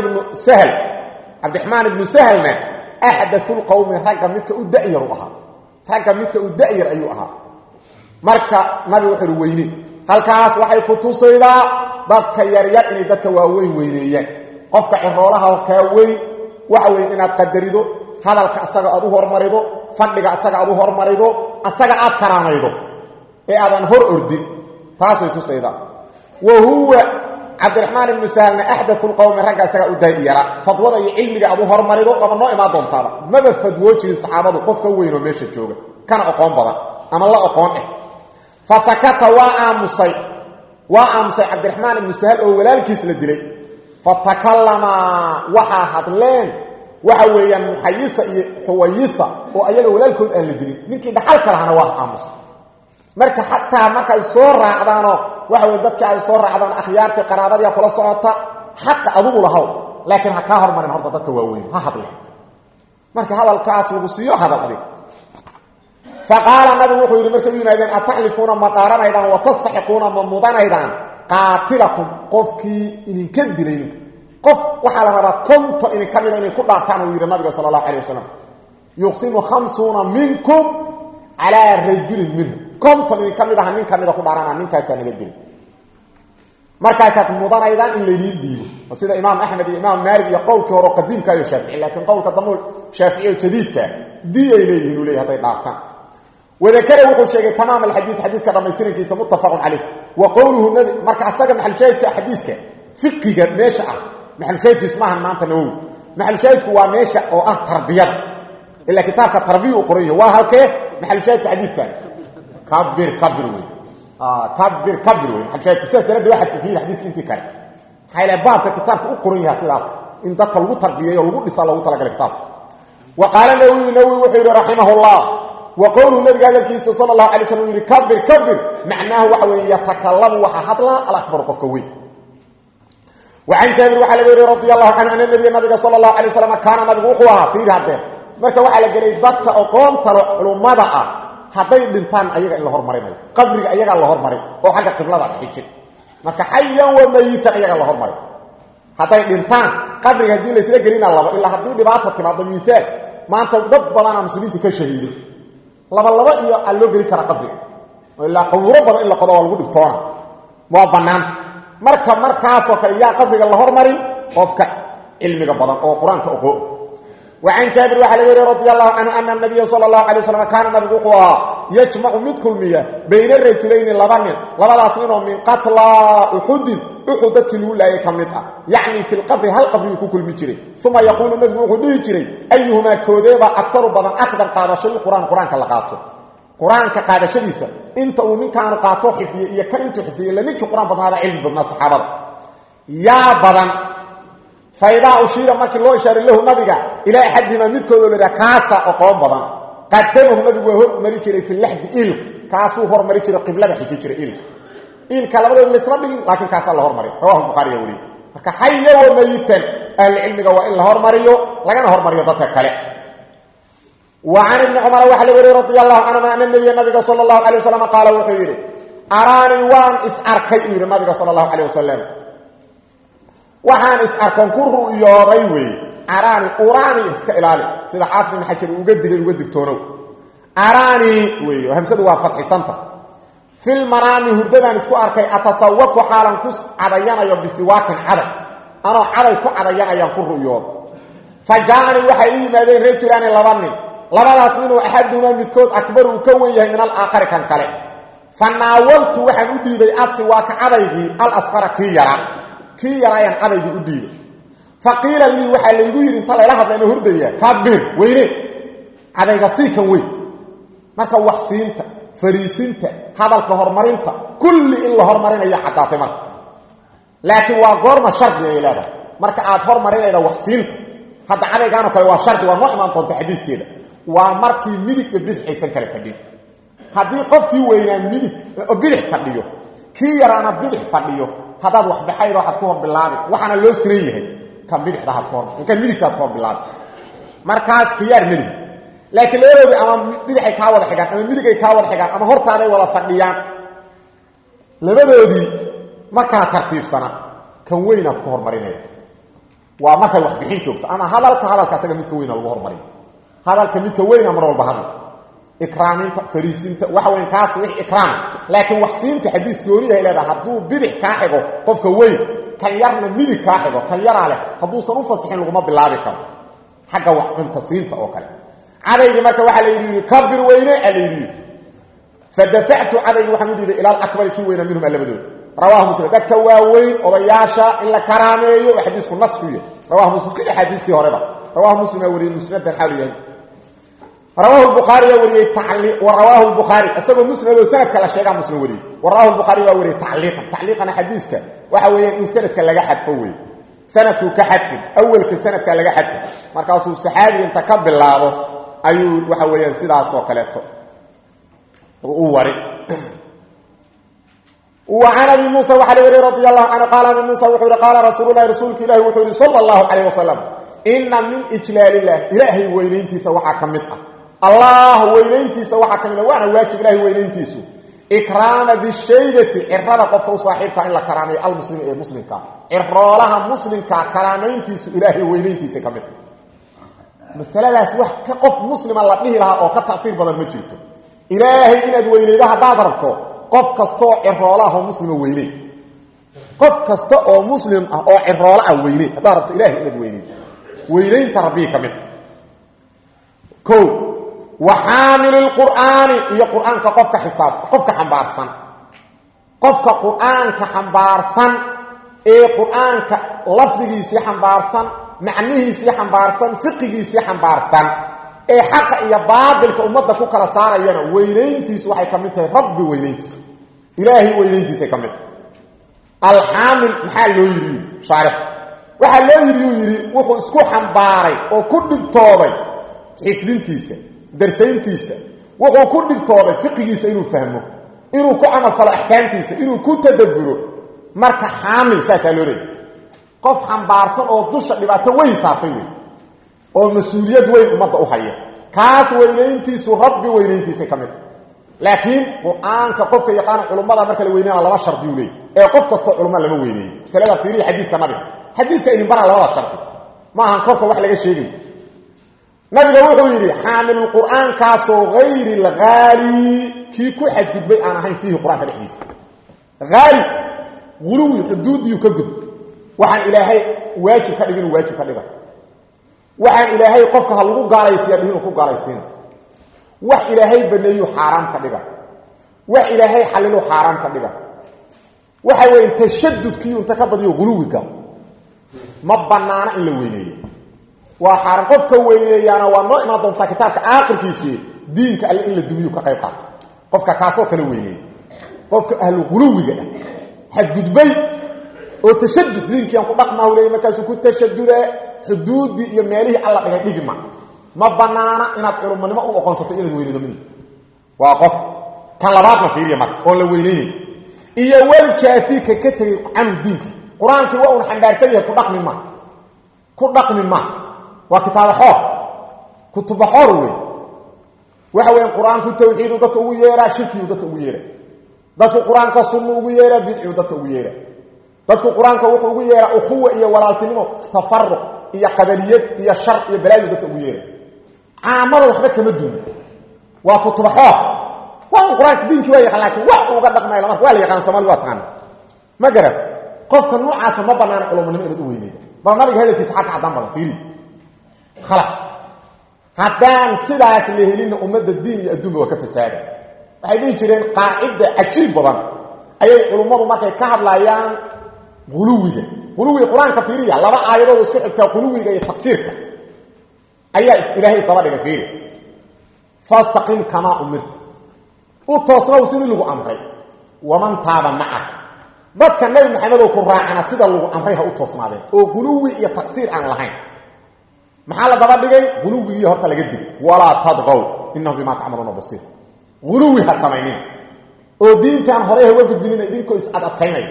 الرحمن بن سهل احدث القوم رقم مدك ودائر اها رقم مدك ودائر ايها marka nabi wuxuu weyni halkaas waxay ku tusaydaa dadka yar yar inay dadka waaweyn weyneeyaan qofka ciroolaha ka weyn waxa weyn inaad qadarido hadalka asaga aad u hormarido fadhiga asaga aad u hormarido asaga aad karaamaydo ee aadan hor ordin taasay tusaydaa وهو عبد الرحمن بن سهل احدث القوم رجع سغا ودايرا فضوده iyo cilmiga adu hormarido qaba noo imaa doontaaba maba fadwoojiin saxaabadu qofka weyn oo meesha jooga kana aqoon badan ama la aqoon ah fasakata wa amsay عبد الرحمن بن سهل oo walaalkiis la dilay fatakallama waxa hadleen waxa weeyaan muhayyisa iyo huwayisa oo ayaga walaalkood aan la dilin ninkii dhaxal kalahana waa aamus marka hatta marka soo raacdaano waxa weey dadka ay soo raacdaan akhyaarta qaraabada kula socota xaq adugu lahaw laakiin ha ka hormarin horta dadka waaweyn ha hadla marka hadalkaas lagu siiyo hadal adig faqala nabi wuxuu yiri markay yimaadeen atahlifuna maqaranaydan wa tastahiquna mamudanaydan qatilakum qofki inin ka dilaynin qof waxa la rabaa konto in kamida inay ku dhaartaan uu yiri nabiga sallallahu alayhi wasallam yuqsimu 50 minkum ala rajulin minhum konto in kamida nin kamida ku dhaarana ninkaas naga dilay markaas aad mudanaydan in leeyeen diibo sida imaam ahmed iyo imaam malik iyo qowlkii hore qadiimka iyo shaafici laakiin qowlka damul shaafici iyo jadiidka diiyay leeyeen uu leeyahay dhaartan وذكر وحو شيء تمام الحديث حديث كذا ميسرين كيس متفق عليه وقوله النبي marka asaga maxal shaydka xadiiska fiqiga meesha ah maxal shaydku ismahan maanta noo maxal shaydku waa meesha oo ah tarbiyada ila kitaabka tarbiya u qorayo waa halkee maxal shaydka xadiidkan kabir wey kabir wey maxal shaydku sidaas darada waxa fiir xadiiska intii kale hayla baabka kitaabka u qoran yahay sidaas in dadka lagu tarbiyeeyo lagu dhisa lagu talagalay kitaab وقال النووي وحيد رحمه الله وقول النبي قال كيس صلى الله عليه وسلم كبر معناه وحوي يتكلم وحدلا الاكبر قفكوي وعن جابر وحلبي رضي الله عنه ان النبي صلى الله عليه وسلم كان نبي وخوها في هذا marka waxa la galay dadka aqoon talo culumada ah haday dhintaan ayaga in la hormarinayo qabriga ayaga la hormarin oo xagga qiblada xijin marka hayyan wa mayitan ayaga la hormarin haday dhintaan qabriga hadii la isla galina laba illa hadii dhibaato timaado miisaal maanta dad badan oo muslimiinta ka shahiiday laba iyo allo gari kara qabri wala qawro badan illa qado lagu dhigtoona ma banaan markaas oo kale yaa qabriga la hormarin qofka ilmiga badan oo quraanka oqo وعن جابر وحلبي رضي الله عنه أن النبي صلى الله عليه وسلم كان نبي قوها yajmacu mid kulmiya bayna rajulayn labanin labadaas ninoo min qatla uhud dadkii lagu laayay kamid ah yaani fil qabri hal qabri ku kulmi jiray thumma yaqulu nabi wuxuu dhihi jiray ayuhuma koodeeba akthar badan akhdan qaadashada quraanka la qaato quraanka qaadashadiisa inta uu ninkaan qaato xifdiye iyo kan intuu xifdiye la ninka quraan badnaada cilmi badna saxaabada yaa badan fayda ushira markii loo ishaaray lahu nabiga ila hadima midkooda la kaasa aqoon badan qadamahu nabigu hor mari jiray fi lahdi ilq kaasuu hor mari jiray qiblada xiji jiray ilka labadooda la isla dhigin laakiin kaasa la hor mari rawahu bukhari wali marka hayya wa mayitan al-ilmiga wa in la hor mariyo lagana hor mariyo dadka kale وعن ابن عمر وحلي رضي الله عنهما أن النبي صلى الله عليه وسلم قال وحيري أراني وان إسأركي النبي صلى الله عليه وسلم وحان إسأركن كره يوريوي أراني إسكالالي سيدا حافظ من حجر وقدق تونو أراني وهمسد وفتح سنطة في المرام هرددان اسكو أركي أتصوك حالا كس عديانا يبسواك عدي أنا عدي كو عديانا ينكره يور فجاءني وحيي ماذين ريتولاني لبني labadaas minuu axaduma midkood akbar uu ka weyn yahay min al-aakhir kan kale fanaawaltu waxaan u dhiibay aswa ka cadaygii al-asqara kii yaraan cadaygii u dhiibay faqiila li waxa la igu yiri inta la hadlayno hurdaya kabir weyne cadayga si kan weyn marka wax siinta fariisinta hadalka hormarinta kulli in la hormarinayo cadaatay marka laakiin waa goorma shardi ay leedahay marka aad hormarinayda wax siinta hada cadaygaano kale waa shardi waa noo imaan doonta xadiiskeeda waa markii midig iyo bidix aysan kala fadhiyo hadii qofkii weynaa midig oo bidix fadhiyo kii yaraana bidix fadhiyo hadaad wax baxaydo waxaad ku hor bilaabi waxana loo siran yahay kan bidixda had hor kan midigta had hor bilaabi markaas kiyaar midig laakiin leeyahay ama bidix ay ka wada xigaan ama midig ay ka wada xigaan ama hortaaday wada fadhiyaan labadoodii ma kala tartiibsana kan weynaad ku hormarinay waa markay wax bixin joogto ama hadalka asaga midka weyna lagu hormariyo hadalka midka weyna mar walba hadal ikraaminta fariisinta waxa weyn kaas wixii ikraam laakiin wax siinta xadiis gooniya ilaa haduu bidix ka xigo qofka weyn kan yarna midig ka xigo kan yara leh haduu san u fasixin lagu ma bilaabi karo xaga wax cunta siinta oo kale cadaygi marka waxa la yiri kabir weyne alayri fadafa'tu cadaygi waxaan u dhiibay ila al-akbar ki weyna minhum alabadud رواه مسلم dadka waaweyn odayaasha in la karaameeyo xadiisku nasxiyo رواه مسلم sida xadiiskii horeba رواه مسلم wari musnadan xaliyan رواه البخاري wari تعليق ورواه البخاري asagoo musnad oo sanadka la sheega muslim wari ورواه البخاري wari تعليقا xadiiska waxa weeyaan in sanadka laga xadfo weey sanadku ka xadfin awalka sanadka laga xadfo markaas uu saxaabi inta ka bilaabo ayuu waxa weeyaan sidaas oo kaleeto uu wari وعن ابي موسى وحلي رضي الله عنه قال ابي موسى وحور قال رسول الله وحور صلى الله عليه وسلم ان من اجلال الله الهي وينتيس وحا كميد الله وينتيس وحا كميد وانا واجب الله وينتيس اكرام ذي الشيبه ارada qofka saaxiibka in la karaamay al-muslim ee muslimka irolaha muslimka karaamayntiisu ilaahi weynayntiisa kamid masaladaas wax ka qof muslim la dhihi lahaa oo ka taafiir badan ma jirto ilaahi inaad weynaydo hadaad rabto qof kasto iroolaha muslim weynay qof kasta oo muslim ah oo iroolaha weynay hadaad rabto ilaahi inaad weynaydo weynaynta rabbi kamid ko وحامل القرآن هي قرآن كقفك حساب قفك حنبارسان قفك قرآن كحنبارسان ايه قرآن كلفظه سي حنبارسان معنيه سي حنبارسان فقهه سي حنبارسان ايه حق يا باطل كأمتك كلا سارينا وينينتيس waxay kamidtahay rabbi weynayntiis ilaahi weynayntiis ay kamid الحامل maxaa loo yiri sharix waxa loo yiri wuxuu isku xambaaray oo ku dhibtooday xifdintiisa درسينتيسا وهو كل بطوله فقهيسا انو فهمه انو كو عمل فلا احكامتيسا انو كو تدبره marka حامل ساسا لوريد قف حنبارسن او دوشه dhibaato weyn saartay weey oo mas'uuliyad weyn umada u haya kaas weynayntiisu rabbi weynayntiisa kamid laakiin quraanka qofka yaqaan culimada marka la weynaa laba shardi u leeyahay ee qof kasto culimo lama weynayo salada fiiri xadiiska nabi xadiiska in bara laba shardi ma ahan korka wax laga sheegay nabiga wuxuu yiri xaamil quraan kaaso غير الغالي ki ku xad gudbay aan ahayn fihi quraanka dhexdiisa غالي غلو حدود yu ka gud waxaan ilaahay waajib ka dhigin waajib ka dhiga waxaan ilaahay qofka hal lagu gaalaysiyo dhigin ku gaalaysiin wax ilaahay baneeyo xaraam ka dhiga wax ilaahay xalilo xaraam ka dhiga waxa weyn tashaddudkii inta ka badiyo quluwiga ma banaana in la weyneeyo waa xaraam qofka weyneeyana waa noo iman doonta kitaabka aakhirkiisii diinka alle in la dumiyo ka qayb qaato qofka kaasoo kala weyneeyo qofka ahlu quluwiga had gudbay oo tashaddud diinkii aan ku dhaqmaa u leeyahay markaas ku tashadduda xuduudi iyo meelihi alla dhigay dhigma ma banaana inaad culumnimo u aqoonsato inaad weyneedo min waa qof kan labaadna fiiriya marka oo la weyneeyay iyo wal jaafika ka tagay can diinki quraanki waa uu xambaarsan yahay ku dhaqmi ma waa kitaab xoor kutub xoor waxa weyn quraanku tawxiid dadka ugu yeeraa shirki dadka ugu yeeraa dadku quraanka sunna ugu yeeraa bid'u dadka ugu yeeraa dadku quraanka wuxuu ugu yeeraa ukhuwa iyo walaaltinimo tafarruq iyo qabaliyad iyo shar iyo balaayo dadka ugu yeeraa caamada waxba kama duwan waa kutub xoor waa quraanka diinki waa yahay laakiin wax uga dhaqmay la marka waa la yaqaan Soomaali waa taqaan ma garad qofka noocaas ma banaan culumnimo inuu weyneeyo barnaamij hadalkiisa xaq cadaan bala fiiri خلاص haddaan sidaas la helin ummadda diin iyo adduunka waa ka fasaada waxay dhihi jireen qaacida ajiib badan ayay culimadu markay ka hadlayaan quluwiga quraanka fiiriya laba aayadood isku xigta quluwiga iyo tafsiirka ayaa ilaahay isdaba dhigay fiiri fastaqim kama umirta u toosnow sidii lagu amray waman taaba macak dadka nabi maxamed oo ku raacana sida lagu amray ha u toosnaadeen oo quluwi iyo tafsiir aan lahayn maxaa la daba dhigay quluwigii horta laga dig wala tadghaw innahu bima ta'maluna basir quluwi ha samaynin oo diintan hore ha gudbinina idinko is adkaynay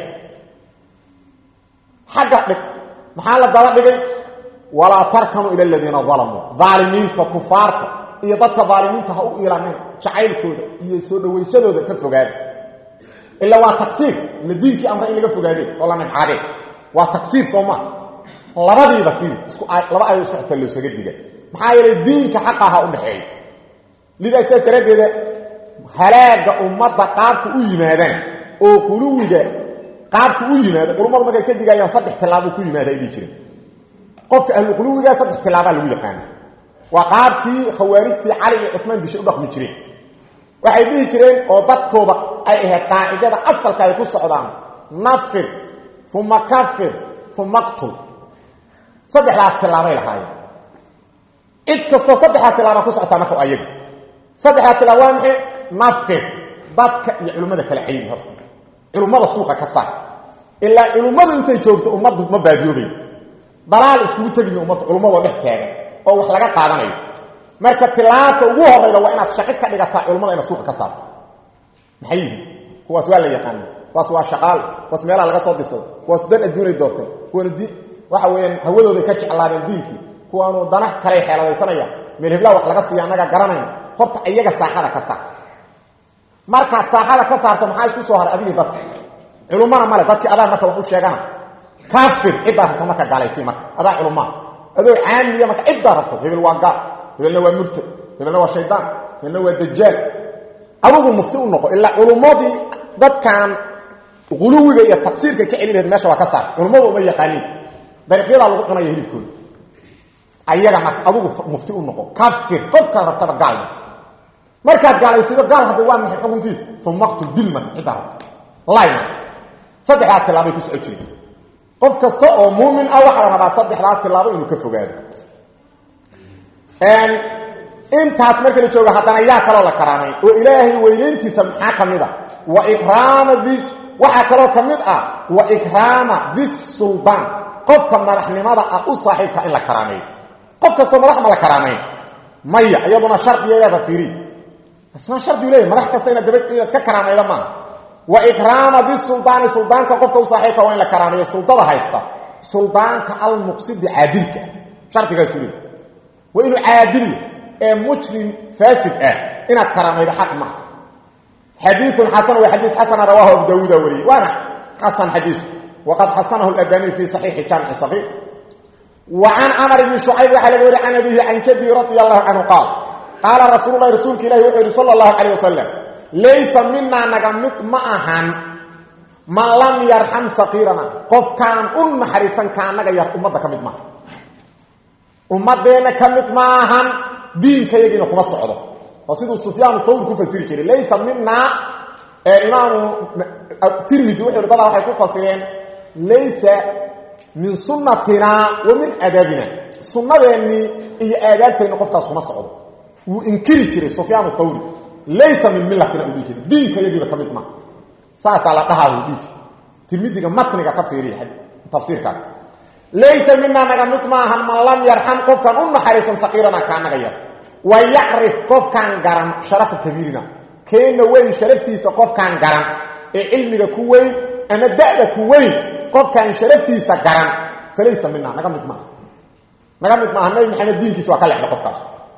xaga dhig maxaa la daba dhigay wala tarkanu ila alladheena zalamu zaliminta kufaarta iyo dadka zalimiinta ha u ilaamin jacaylkooda iyo soo dhaweeyshadooda ka fogaad illa waa taqsiir la diinki amra in laga fogaadey wala nabcaade waa taqsiir Soomaa labadiiba fiiri isku laba ay isku xigta loo saga diga maxaa yeelay diinka xaqaha u dhaxeey lidaas taradeeda halaaga ummadda qaabku u yimaadaan oo quluwiga qaabku u yimaado culumadu markay ka digayaan saddex tilaabo ku yimaada ay jireen qofka ahlu quluwiga saddex tilaabo lagu yaqaan waa qaabkii khawaarijtii cali iyo uthman dishay u dhaqmi jireen waxay dhihi jireen oo dadkooda ay ahayd qaacidada asalka ay ku socdaan nafir thumma kafir thumma qtul saddexdaas tilaabay lahaayeen cid kastoo saddexdaas tilaaba ku socota marka ayaga saddexdaas tilaabo waa maxay nafir dadka iyo culimada kala xayir horta culimada suuqa ka saar ilaa culimadu intay joogto ummaddu ma baadiyoobay dalaal isku tagin ummadda culimada dhex taagan oo wax laga qaadanayo marka tilaabta ugu horeyda waa inaad shaqo ka dhigataa culimada in suuqa ka saarto maxay kuwaas waa la yaqaan kuwaas waa shaqaal kuwaas meelaha laga soo dirsado kuwaas dan adduunay doortay kuwana waxa weeyaan hawadooda ka jeclaadeen diinki kuwaanu dana kale xeeladaysanaya meel hebla wax laga siiyo anaga garanay horta iyaga saaxada ka saar marka saaxada ka saarto maxaa isku soo haray adiga dadka culumana male dadkii adaa marka wax u sheegana kaafir cidda rabto marka gaalaysi marka adaa culumma adoo caamiya marka cidda rabto hebel waa gaal hebelna waa murtad hebelna waa shaydaan hebelna waa dajaal adigu mufti u noqo ilaa culumadii dadkan quluwiga iyo taqsiirka ka celinayd meesha waa ka saar culumadu uma yaqaaniin dariiqyada lagu cunayo hilibkooda ayaga marka adigu mufti u noqo kafir qofka rabtaba gaalna markaad gaalaysido gaal hadda waa maxay xukunkiisa fumaqtu dilman cidda layna saddexdaas tilaabay ku soo jireen qof kasta oo muumin ah waxa la rabaa saddexdaas tilaabo inuu ka fogaado intaas marka la joogo haddana yaa kaloo la karaamay oo ilaahay weynayntiisa maxaa ka mid ah wa ikraama bi waxa kaloo ka mid ah wa ikraama bis sultan qofka madaxnimada ah u saaxiibka in la karaameeyo qof kasta madax ma la karaameeyo maya iyaduna shardiyeeda fiiri asna shardi leeyahay madax kasta inaad ka karaameeydo ma wa ikraama bis sultan sultanka qofka u saaxiibka waa in la karaameeyo sultada haysta sultanka al muqsid adilka shardiga suuri wa inuu adil مجرم فاسد إن أتكرم إذا حق معه حديث حسن وحديث حسن رواه أبو داود ولي وانا حسن حديث وقد حسنه الألباني في صحيح جامع الصغير وعن عمرو بن شعيب وحلب عن أبيه عن جدي رضي الله عنه قال رسول الله رسولك إليه صلى الله عليه وسلم ليس منا نقمت معها من لم يرحم صغيرنا قف كان حريصا كان نغير أمتنا كمت معه أمتنا كمت معها diinka yagina kuma socdo وسيد سفيان الثوري كفسر جري ليس منا الامام الترمذي وحي رضا waxay ku fasireen laysa min sunnatina wa min adabina sunnadeeni iyo aadaabteena qofkaas kuma socdo uu inkiri jiray Sufyaan al-Thawri laysa min millatina u dhigay diinka yagiba kamid ma saasa la dhahaa u dhigay tirmidiga matniga ka fiiriyo tafsiirkaas laysa minna naga mutmaahan man lam yarham qofkan xariisan saqiirana ka naga yar wa ya'rif qofkan garan sharaf kabirina keena weyn sharaftiisa qofkan garan ee ilmiga ku weyn ama da'da ku weyn qofkan sharaftiisa garan falaysa minna naga mutmaahan nabi maxamed diinkiisa waa ka leexda qofkaas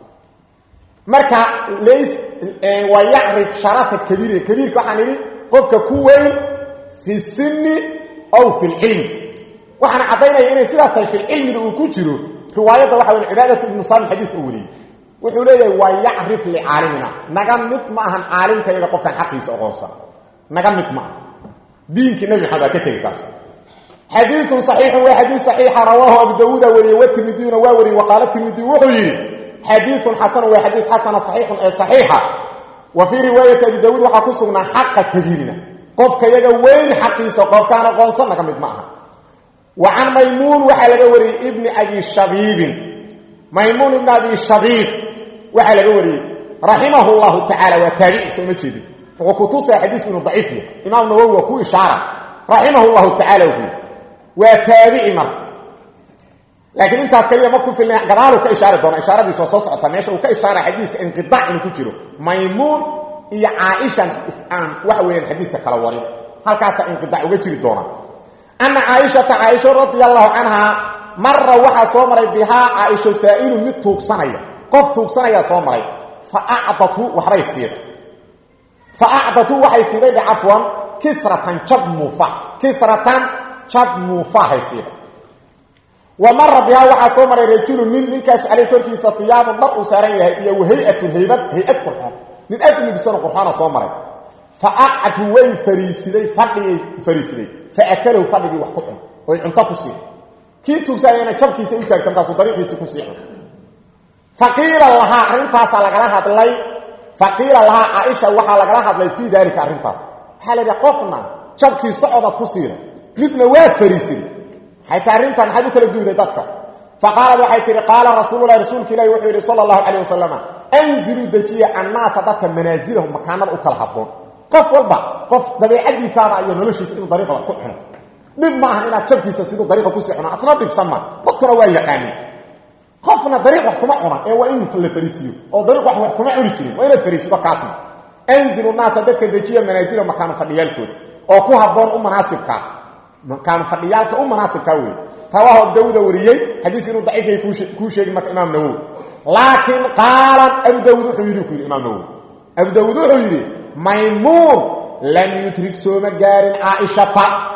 marka lays wa ya'rif sharaf kabirka waxaan yiri qofka ku weyn fi sinni aw fi ilm waxana cadaynaya inay sidaas tahay fi ilmiga uu ku jiro riwaayada waxa weyn cibaadatu ibn Sa'id hadith uu wari wuxuu leeyahay wa ya'rif li aalimina naga mid ma ahan aalimka iyaga qofkan xaqiisa aqoonsan naga mid ma diinki nabi maxamed ka tagay kaas حديث صحيح وحديث صحيح رواه ابو داود والترمذي ووري وقال الترمذي وحي حديث حسن وحديث حسن صحيح صحيحه وفي روايه ابي داود وحكسنا حق كبيرنا قف كيغا وين حقيسه قف كان قونسنا كميد معها وعن ميمون وحلغا وري ابن ابي شبيب ميمون ابن ابي شبيب وحلغا وري رحمه الله تعالى وتابع سمجدي وكتوس حديث من ضعيف امام نووي وكو اشاره رحمه الله تعالى وتابعي مرك لكن انت اسكريه ما كفي قالوا كاشاره دون اشاره دي سو سوسته ماشي او كاشاره حديث انقطاع انه كجيرو ميمون يا عائشه اسان waxa weeyaan xadiiska kala warin halkaas inqidaa uga jiri doona ana aisha radhiyallahu anha marra waxa soo maray biha aisha saa'ilu mid tuugsanaya qof tuugsanaya soo maray fa'adatu waxay siiday afwan kisratan jab muufa haysiida ومر بها وحا مر رجل من كاس عليه كركيسه ثياب مر سارن yahay iyo hay'atu hay'at qurxan min admi bisan qurxana soo maray فاقعت وين فريسيدي فريسيدي فاكلوا فدغي wax ku cun oo cunta ku sii kii tuugsanayna jabkiisa u taagtan kaas dariiqiisa ku sii faqira laha arintaas laga hadlay faqira laha Aisha waxa laga hadlay fi dalika arintaas xalada qofna jabkii socda ku sii midna waad fariisin حتى أرنتان حدو كلا دوده دادك فقال وحيتري قال رسول الله وحيري صلى الله عليه وسلم انزلوا دجية الناس دادك منازلهم مكانات أكل حبون قف والبا قف دبيعدي سابع ينولوشيس إنه طريقة وحكوحنا بمعنى إنها تشبكي سيدو طريقة كسيحنا أصلا بيبسما ضدكنا وهي يقاني قفنا طريقة وحكومعنا إيوه إنه في الفريسيو أو طريقة وحكومع وريتين وإنه الفريسيو كاسم انزلوا الناس دادك دجية منازلهم مكانات فديالكود أو كو حبون مناسبك كان فديالك مناسب كوي رواه داود وريي حديث انه ضعيف كو شيغ مك امام نووي لكن قال ابو داود خيري كو امام نووي ابو داود خيري ميمون لم يترك سوما غارين عائشه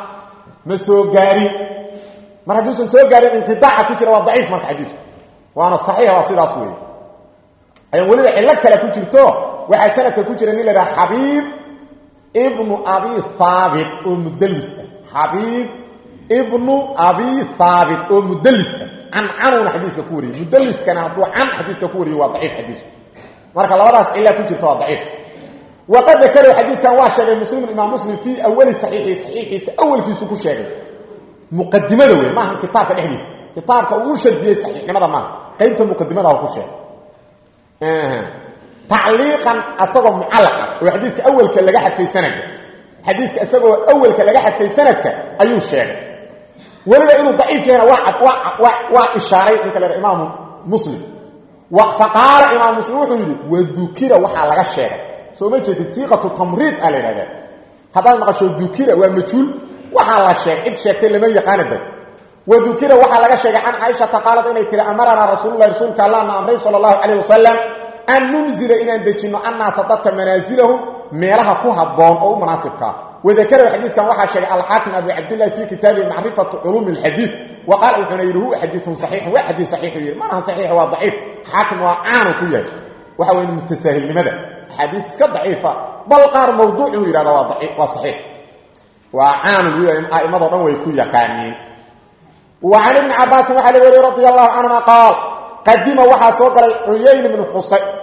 مسو غاري مرادوس سو غارين انقطاع كو جرى ضعيف مك حديث وانا صحيح واسيد اسوي اي ولي علك كلا كو جرتو waxa sanadka ku jira nin la Habib ibn Abi Thabit المدلس حبيب ابن ابي ثابت ومدلس عن حديث كوري مدلس كان عن حديث كوري هو ضعيف حديث marka labadaas ila ku jirto ضعيف وقد ذكر حديث كان واشغ مسلم الامام مسلم في اول صحيح اول كيسو ku sheegay muqaddimada weey ma ahan kitaabka dhexdiis kitaabka uu shardiyay saxiixnimada ma qaybta muqaddimada uu ku sheegay تعليقا asagoo mu'allaq oo xadiiska awalka laga xadfay sanadka حديثك اسغو اولك لغا حدفي سندك ايو شيغ ولذا انه ضعيف هنا واشاره لك الامام مسلم فقال امام مسلم وذكر وحا لغا شيغ سو ما جيت صيغه التمريض على هذا هذا ما شو ذكر ومجهول وحا لا شيغ اد شيغت لما يقان ده وذكر وحا لغا شيغ عن عائشه قالت ان ترى امرنا رسول الله امر صلى الله عليه وسلم ان ننزل الى دجنا الناس تطك منازلهم ميرها كو حبون او مناسبك وذكر الحديث كان وحا شيء الحاكم ابي عبد الله في كتابه معرفه علوم الحديث وقال حنيره حديث صحيح وحديث صحيح ما صحيح وضعيف حاكم وعانو كيا وحا وين متساهل لماذا حديث كضعيفه بل قار موضوع يراد وضعيف وصحيح وعانو ائمه دون وي كو يقانين وعن ابن عباس وحا رضي الله عنهما قال قدم وحا سو غلي عيين من حسين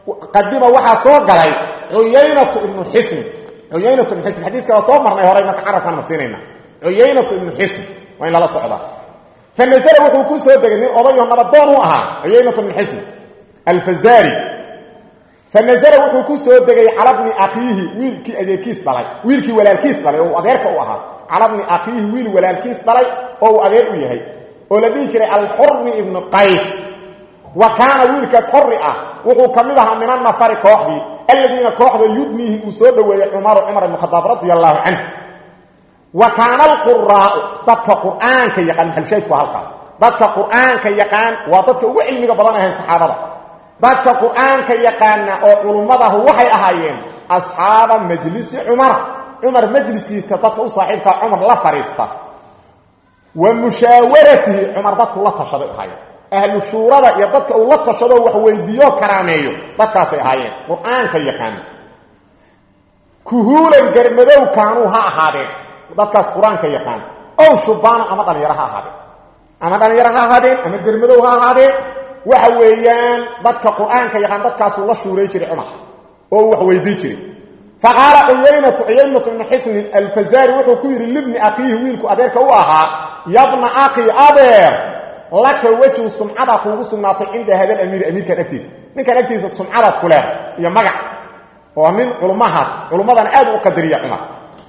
qadima waxa soo galay Uyaynatu ibn Hisn xadiiska soo marnay horay marka carabkan marsiinayna Uyaynatu ibn Hisn waa in la socda fanazala wuxuu ku soo degay nin odayo nabadoon u ahaa Uyaynatu ibn Hisn al-Fazari fanazala wuxuu ku soo degay calabni aqihi wiilkii adeerkiis dhalay wiilkii walaalkiis dhalay oo adeerka u ahaa calabni aqihi wiil walaalkiis dhalay oo adeer u yahay oo la dhigi jiray al-Hurr ibn Qais wa kana wiilkaas Hurr ah wuxuu kamid ahaa min an-nafar kooxdii alladina kooxda yudnihim usoo dhaweeyay Umar ibn Khattab radiyallahu anhu wa kana al-qurra dadka quraanka yaqaan halshaydku halkaas dadka quraanka yaqaan waa dadka ugu cilmiga badan ah saxaabada dadka quraanka yaqaana oo culumadahu waxay ahaayeen ashaaba majlis Umar majliskiisa dadka u saaxiibka Umar la fariista wa mushawaratihi Umar dadku la tashaday ahaayeen ahlu shurada iyo dadka uu la tashado wax weydiiyo karaameeyo dadkaas ay ahaayeen quraanka yaqaan kuhulan garmadow kaanu ha ahaadeen dadkaas quraanka yaqaan oo shubaan ama dhalinyaraha ahaadeen ama garmadow ha ahaadeen waxa weeyaan dadka quraanka yaqaan dadkaas uu la shuuray jiray Umar oo wax weydii jiray faqala Uyaynatu ibn Hisn al-Fazari wuxuu ku yiri libni aqihi wiilku adeerka u ahaa yabna aqi abeer laka wajhu sumcada kuugu sugnaatay inda hada amiirka agtiisa ninka agtiisa sumcada ku leeyahay iyo magac oo min culummadan aad u qadariya Umar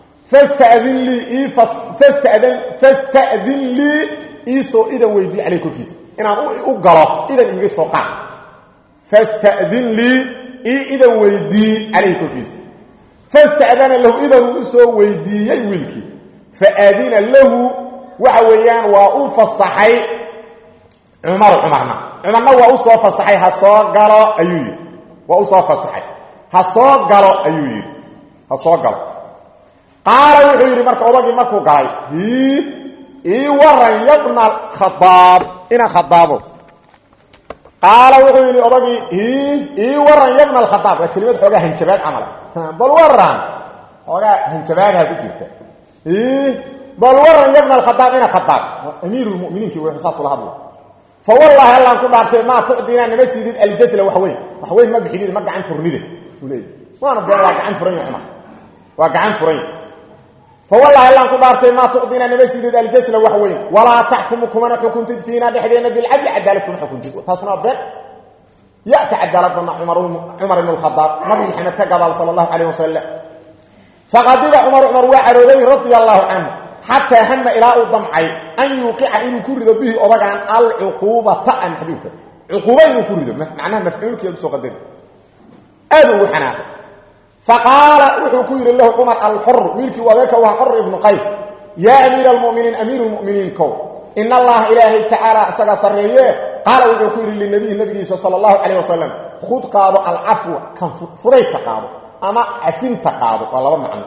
fasta'din li iso idan weydii alaykokiis inaan u galo idan iga soo qaad fasta'din li idan weydii alaykokiis fasta'dana lahu idan uu soo weydiyay wiilkii fa'adina lahu waxa weeyaan waa u fasaxay Umarna waa u soo fasaxay ha soo galo ayuu yiri waa u soo fasaxay ha soo galo ayuu yiri ha soo galo qaala wuxuu yiri marka odagii markuu galay waran yabna Khattab ina Khattabo qaala wuxuu yiri odagii waran yabna Khattab waa kelimad xoogaa hanjabaad camal bal waran xoogaa hanjabaadha ku jirta bal waran yabna Khattab ina Khattab amiirul mu'miniin kii wuxuu saas la hadlay فوالله الله كن دارتي ما تعدينا نمسيد الجزله وحوين ما بخيديد ما غعن فرنيده ولي وانا بين واقعن فرين عمر واقعن فرين فوالله الله كن دارتي ما تعدينا نمسيد الجزله وحوين ولا تحكمكم انا كنت فينا دحدينا بالعدل عدالتكم حكمت تصنع بين ياتي عدالتنا عمر بن الخطاب نبي محمد كقال صلى الله عليه وسلم فغضب عمر وعرضي رضي الله عنه حتى هم الى الضمعي ان يوقع ان كرد به اضغان العقوبه محذوفه عقوبه ان كرد معناها مفعول كيد سو قدر ادو حنا فقال وحكير له عمر الحر ملكي وذاك هو حر ابن قيس يا امير المؤمنين كو ان الله الهي تعالى اسغا سريه قال وحكير للنبي صلى الله عليه وسلم خذ قاض العفو كان فريت قاض اما عفين تقاض والله معنى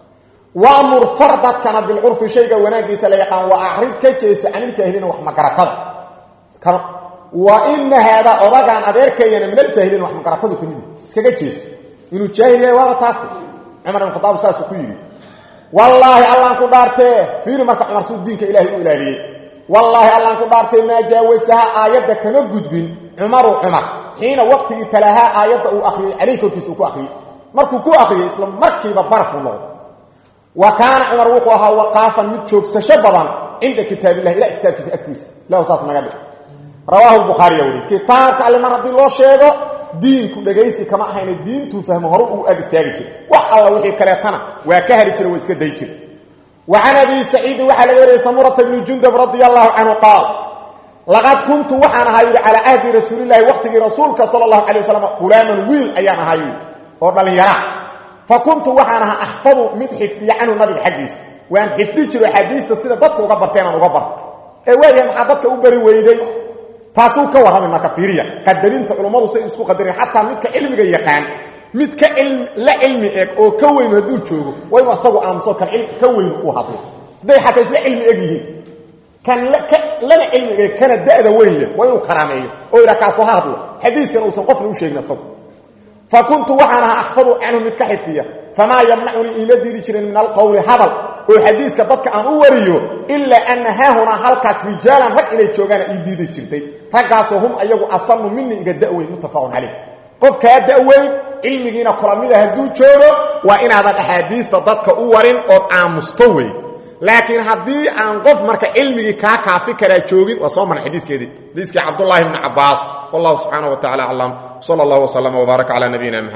وامر فردت كان بالعرف شيء وناقيس لا يقان واعرض كجيس عن الجاهلين وحمقرتد كان وان هذا اورغان اديركينا من الجاهلين وحمقرتد كميد اسكا جيس انه جاهل waa taas Umar ibn Khattab saas ku yiri wallahi Allah ku dhaartay fiir marka Umar suu diinka Ilaahay u ilaaliyay wallahi Allah ku dhaartay ma jaawasaha aayada kama gudbin Umar xiina waqtigi talaha aayada uu akhriyay alaykokiis uu ku akhriyay markuu ku akhriyay isla markiiba barfu noqdo وكان عمر وقوها وقافا متشوك سشبضا عند كتاب الله إلى كتاب كيس لا أساس نقدر رواه البخاري يقول كتابك اللي مرضي الله شيئا دين كدغيسي كما حين الدين تفهم هروء أبستاجي والله وحي كريتنا وكهري ترى ويسك ديجي وعن أبي سعيد وحل غير سمرة بن جندب رضي الله عنه قال لقد كنت وحنا هاير على عهد رسول الله وقت رسولك صلى الله عليه وسلم غلاما ويل أيام هاير ورنا يرى فكنت وحنا احفظ متحف عنه النبي حديث وان حفظي جرو حديث سيده ددك uga barteen aan uga barto waaye maxaa dadka u bari weyday taasoo ka warramay kafiriya qadarinta culimadu say isku qadarin hatta midka cilmiga yaqaan midka ilmi oo ka weyn haduu joogo way wasagu aamso kan ka weyn u hadlo day hatta isla ilmi egihi kan lana ilmiga kana daada weyn way uu karaameeyo oo ira kaas waxa hadlo xadiiskan uu san qofna u sheegna saw فكنت وحنا احفظ عنه متكحفيه فما يمنعني ايمدي جيرين من القول هذا وحديث كددك ان وريو الا ان ها هنا halkaas rijalan rag inay joogan ay diiday jirtay ragaas hum ayagu asan minni iga da'way mutafaqun عليه qof ka daaweyn ilmigiina kulamida haduu joogo waa inaadan ahadiista dadka u warin oo aamusto way laakiin hadii aan qof marka ilmigi ka kaafi kara joogin waa soo mar xadiiskii Abdullah ibn Abbas wallahu subhanahu wa ta'ala alam sallallahu wa sallama wa baraka ala nabiyina